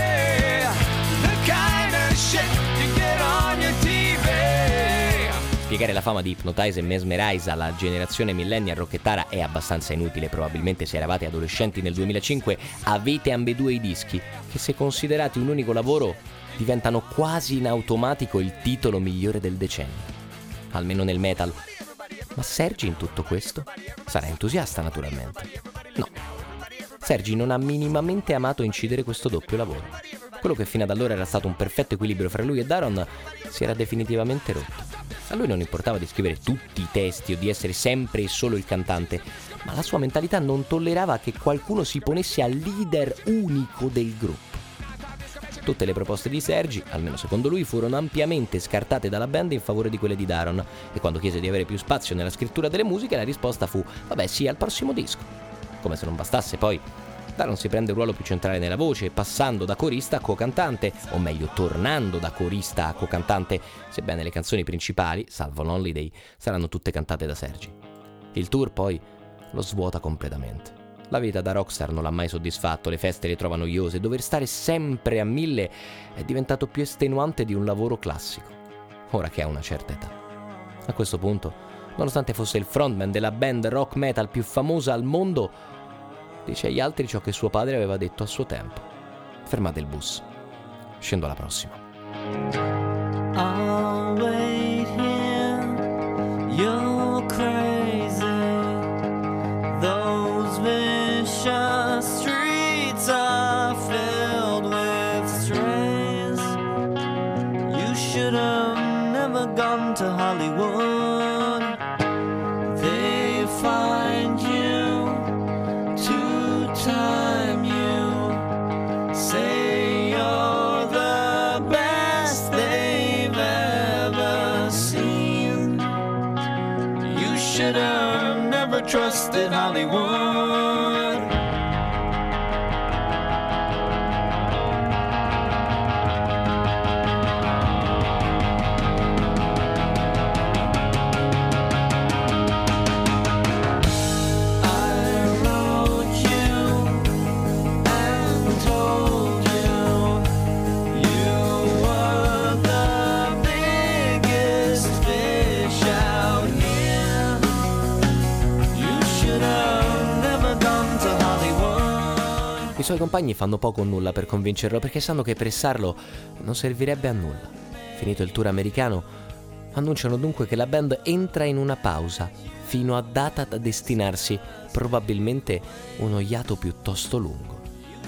[SPEAKER 3] Spiegare la fama di Hypnotize e Mesmerize alla generazione millennial rockettara è abbastanza inutile. Probabilmente, se eravate adolescenti nel duemilacinque, avete ambedue i dischi, che se considerati un unico lavoro diventano quasi in automatico il titolo migliore del decennio, almeno nel metal. Ma Sergi in tutto questo sarà entusiasta, naturalmente. No, Sergi non ha minimamente amato incidere questo doppio lavoro. Quello che fino ad allora era stato un perfetto equilibrio fra lui e Daron si era definitivamente rotto. A lui non importava di scrivere tutti i testi o di essere sempre e solo il cantante, ma la sua mentalità non tollerava che qualcuno si ponesse al leader unico del gruppo. Tutte le proposte di Sergi, almeno secondo lui, furono ampiamente scartate dalla band in favore di quelle di Daron, e quando chiese di avere più spazio nella scrittura delle musiche, la risposta fu: vabbè, sì, al prossimo disco. Come se non bastasse, poi Daron si prende un ruolo più centrale nella voce, passando da corista a co-cantante, o meglio tornando da corista a co-cantante, sebbene le canzoni principali, salvo Lonely Day, saranno tutte cantate da Sergi. Il tour poi lo svuota completamente. La vita da rockstar non l'ha mai soddisfatto, le feste le trova noiose, dover stare sempre a mille è diventato più estenuante di un lavoro classico, ora che ha una certa età. A questo punto, nonostante fosse il frontman della band rock metal più famosa al mondo, dice agli altri ciò che suo padre aveva detto a suo tempo. Fermate il bus. Scendo alla prossima.
[SPEAKER 2] I'll wait here, you're crazy. Those vicious streets are filled with strays. You should have never gone to Hollywood. They find you to time you. Say you're the best they've ever seen. You should have never trusted Hollywood.
[SPEAKER 3] I suoi compagni fanno poco o nulla per convincerlo perché sanno che pressarlo non servirebbe a nulla. Finito il tour americano, annunciano dunque che la band entra in una pausa fino a data da destinarsi, probabilmente uno iato piuttosto lungo.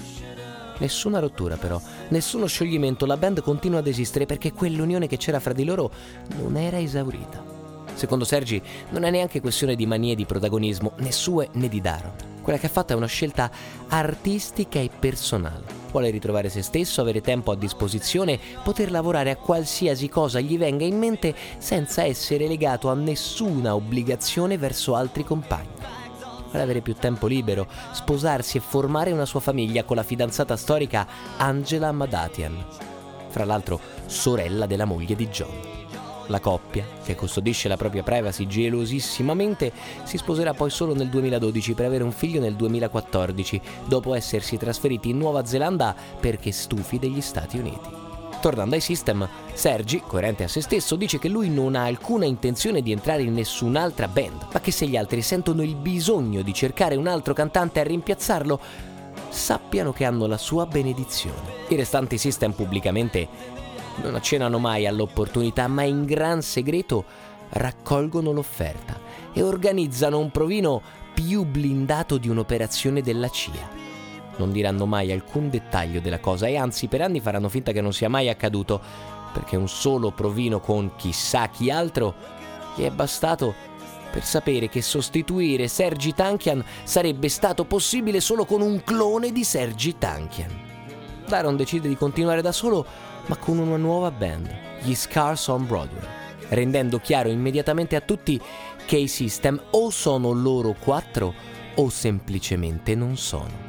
[SPEAKER 3] Nessuna rottura però, nessuno scioglimento, la band continua ad esistere perché quell'unione che c'era fra di loro non era esaurita. Secondo Sergi non è neanche questione di manie di protagonismo, né sue né di Daron. Quella che ha fatto è una scelta artistica e personale. Vuole ritrovare se stesso, avere tempo a disposizione, poter lavorare a qualsiasi cosa gli venga in mente senza essere legato a nessuna obbligazione verso altri compagni. Vuole avere più tempo libero, sposarsi e formare una sua famiglia con la fidanzata storica Angela Madatian, fra l'altro sorella della moglie di John. La coppia, che custodisce la propria privacy gelosissimamente, si sposerà poi solo nel duemiladodici per avere un figlio nel duemilaquattordici, dopo essersi trasferiti in Nuova Zelanda perché stufi degli Stati Uniti. Tornando ai System, Sergi, coerente a se stesso, dice che lui non ha alcuna intenzione di entrare in nessun'altra band, ma che se gli altri sentono il bisogno di cercare un altro cantante a rimpiazzarlo, sappiano che hanno la sua benedizione. I restanti System pubblicamente non accennano mai all'opportunità, ma in gran segreto raccolgono l'offerta e organizzano un provino più blindato di un'operazione della C I A. Non diranno mai alcun dettaglio della cosa e anzi per anni faranno finta che non sia mai accaduto, perché un solo provino con chissà chi altro gli è bastato per sapere che sostituire Serj Tankian sarebbe stato possibile solo con un clone di Serj Tankian. Daron decide di continuare da solo, ma con una nuova band, gli Scars on Broadway, rendendo chiaro immediatamente a tutti che i System o sono loro quattro o semplicemente non sono.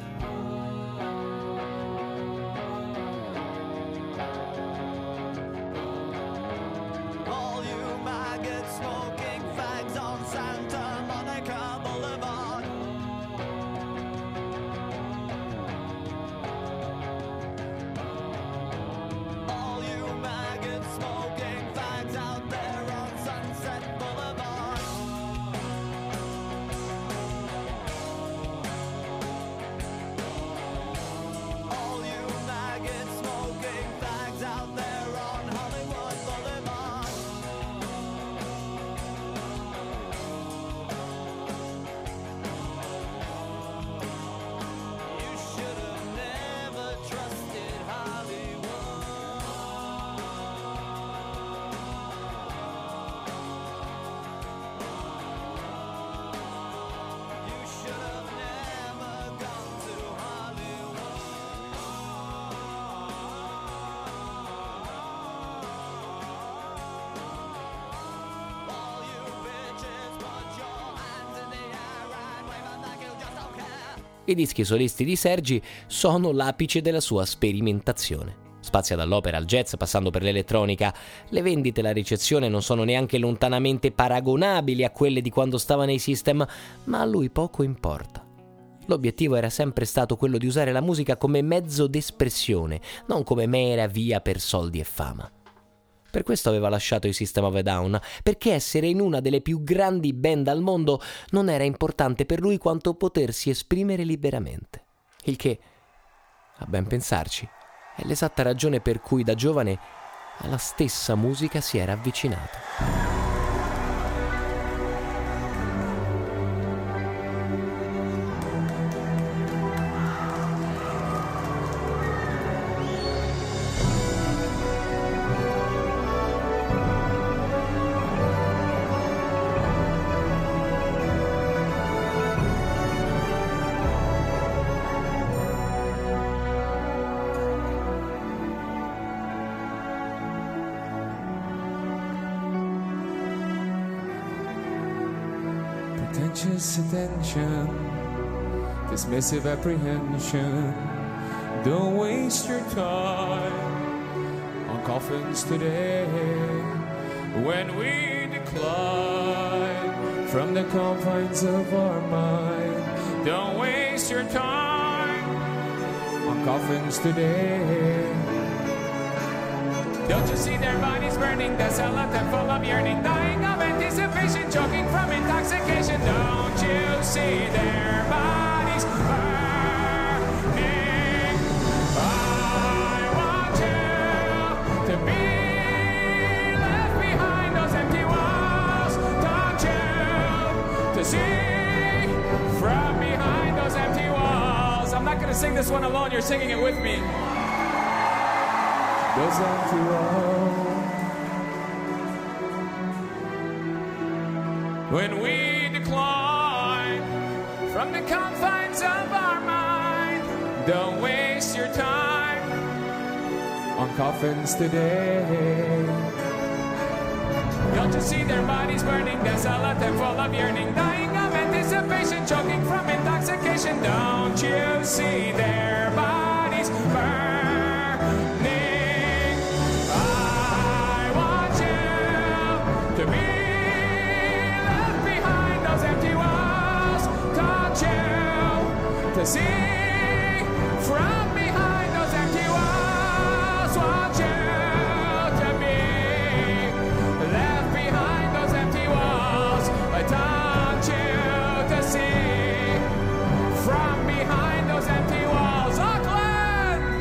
[SPEAKER 3] I dischi solisti di Sergi sono l'apice della sua sperimentazione. Spazia dall'opera al jazz passando per l'elettronica. Le vendite e la ricezione non sono neanche lontanamente paragonabili a quelle di quando stava nei System, ma a lui poco importa. L'obiettivo era sempre stato quello di usare la musica come mezzo d'espressione, non come mera via per soldi e fama. Per questo aveva lasciato i System of a Down, perché essere in una delle più grandi band al mondo non era importante per lui quanto potersi esprimere liberamente. Il che, a ben pensarci, è l'esatta ragione per cui da giovane alla stessa musica si era avvicinato.
[SPEAKER 5] Pretentious attention, dismissive apprehension. Don't waste your time on coffins today. When we decline from the confines of our mind, don't waste your time on coffins today. Don't you see their bodies burning, desolate and full of yearning, dying of anticipation, choking from intoxication? Don't you see their bodies burning? I want you to be left behind those empty walls. Don't you to see from behind those empty walls? I'm not gonna sing this one alone, you're singing it with me. Those empty walls. When we decline from the confines of our mind, don't waste your time on coffins today. Don't you see their bodies burning, desolate and full of yearning, dying of anticipation, choking from intoxication? Don't you see their bodies burning? To be left behind those empty walls. Don't you to see from behind those empty walls? Want you to be left behind those empty walls? Don't you to see from behind those empty walls? Auckland!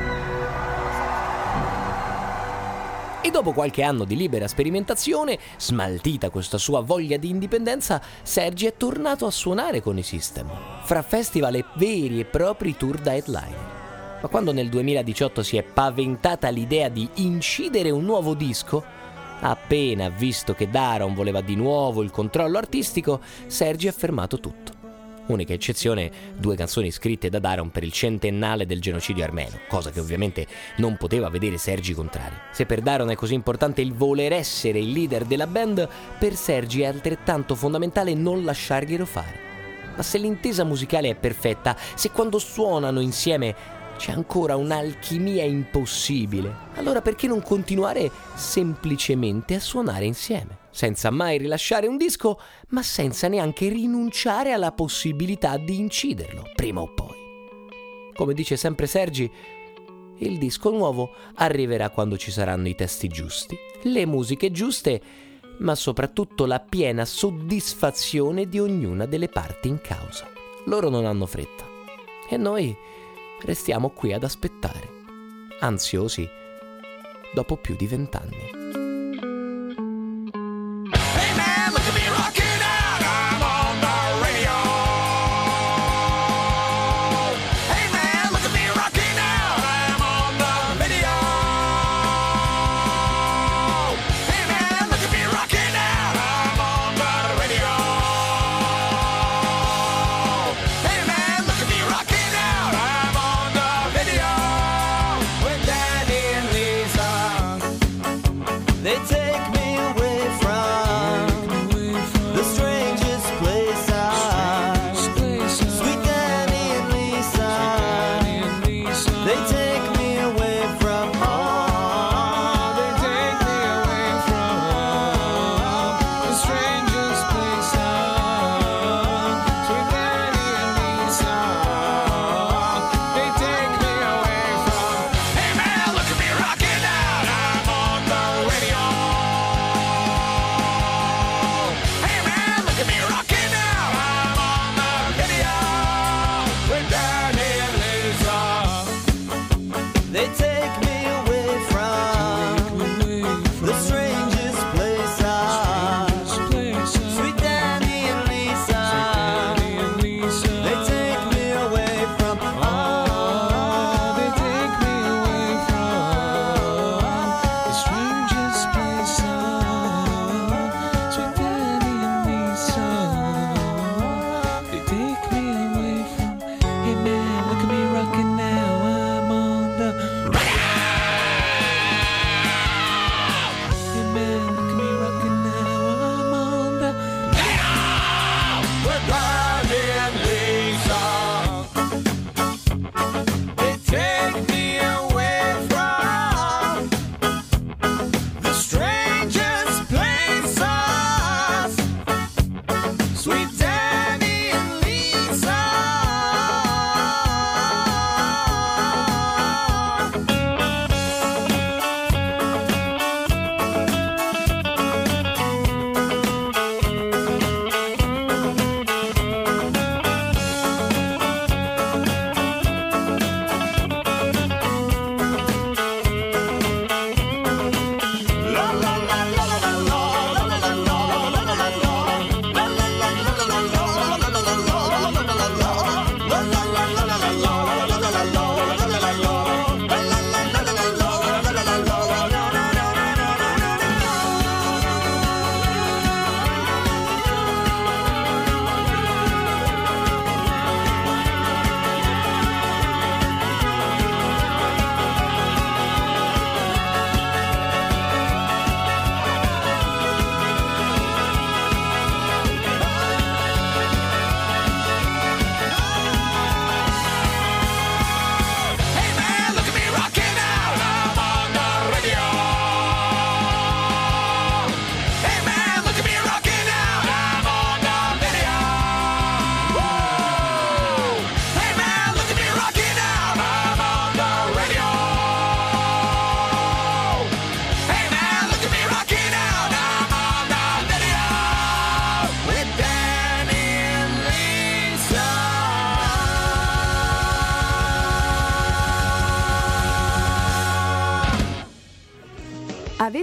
[SPEAKER 3] E dopo qualche anno di libera sperimentazione, smaltita questa sua voglia di indipendenza, Sergi è tornato a suonare con i System, fra festival e veri e propri tour da headliner. Ma quando nel duemiladiciotto si è paventata l'idea di incidere un nuovo disco, appena visto che Daron voleva di nuovo il controllo artistico, Sergi ha fermato tutto. Unica eccezione, due canzoni scritte da Daron per il centennale del genocidio armeno, cosa che ovviamente non poteva vedere Sergi contrario. Se per Daron è così importante il voler essere il leader della band, per Sergi è altrettanto fondamentale non lasciarglielo fare. Ma se l'intesa musicale è perfetta, se quando suonano insieme c'è ancora un'alchimia impossibile, allora perché non continuare semplicemente a suonare insieme? Senza mai rilasciare un disco, ma senza neanche rinunciare alla possibilità di inciderlo, prima o poi. Come dice sempre Sergi, il disco nuovo arriverà quando ci saranno i testi giusti, le musiche giuste, ma soprattutto la piena soddisfazione di ognuna delle parti in causa. Loro non hanno fretta e noi restiamo qui ad aspettare, ansiosi, dopo più di vent'anni.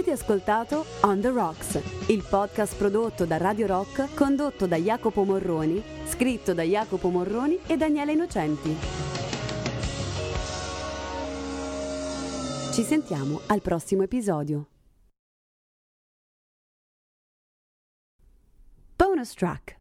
[SPEAKER 1] Avete ascoltato On The Rocks, il podcast prodotto da Radio Rock, condotto da Jacopo Morroni, scritto da Jacopo Morroni e Daniele Innocenti. Ci sentiamo al prossimo episodio. Bonus track.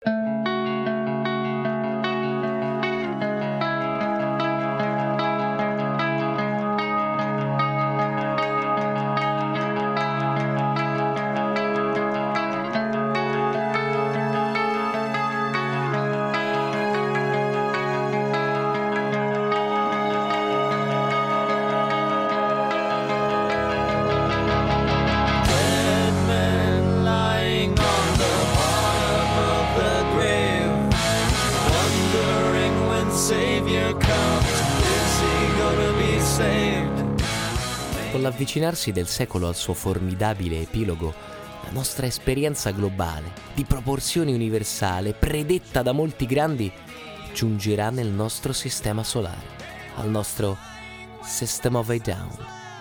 [SPEAKER 3] Con l'avvicinarsi del secolo al suo formidabile epilogo, la nostra esperienza globale, di proporzioni universali, predetta da molti grandi, giungerà nel nostro sistema solare, al nostro System of a Down.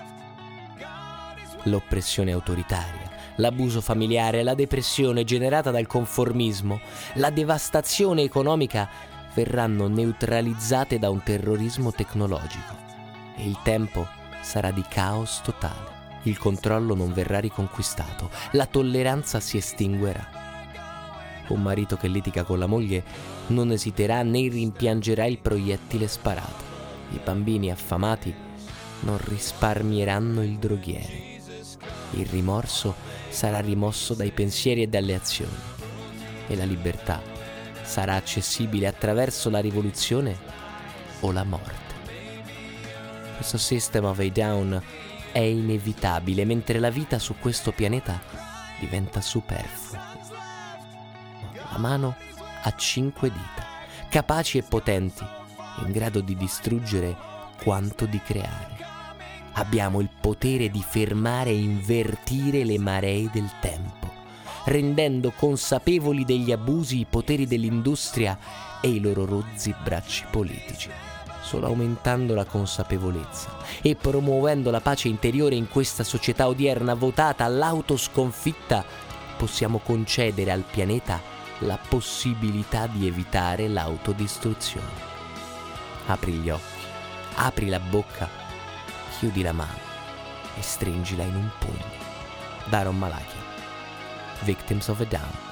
[SPEAKER 3] L'oppressione autoritaria, l'abuso familiare, la depressione generata dal conformismo, la devastazione economica verranno neutralizzate da un terrorismo tecnologico e il tempo sarà di caos totale. Il controllo non verrà riconquistato, la tolleranza si estinguerà. Un marito che litiga con la moglie non esiterà né rimpiangerà il proiettile sparato. I bambini affamati non risparmieranno il droghiere. Il rimorso sarà rimosso dai pensieri e dalle azioni. E la libertà sarà accessibile attraverso la rivoluzione o la morte. Questo System of a Down è inevitabile, mentre la vita su questo pianeta diventa superflua. La mano ha cinque dita, capaci e potenti, in grado di distruggere quanto di creare. Abbiamo il potere di fermare e invertire le maree del tempo, rendendo consapevoli degli abusi i poteri dell'industria e i loro rozzi bracci politici. Solo aumentando la consapevolezza e promuovendo la pace interiore in questa società odierna votata all'autosconfitta, possiamo concedere al pianeta la possibilità di evitare l'autodistruzione. Apri gli occhi, apri la bocca, chiudi la mano e stringila in un pugno. Daron Malakian, Victims of a Down.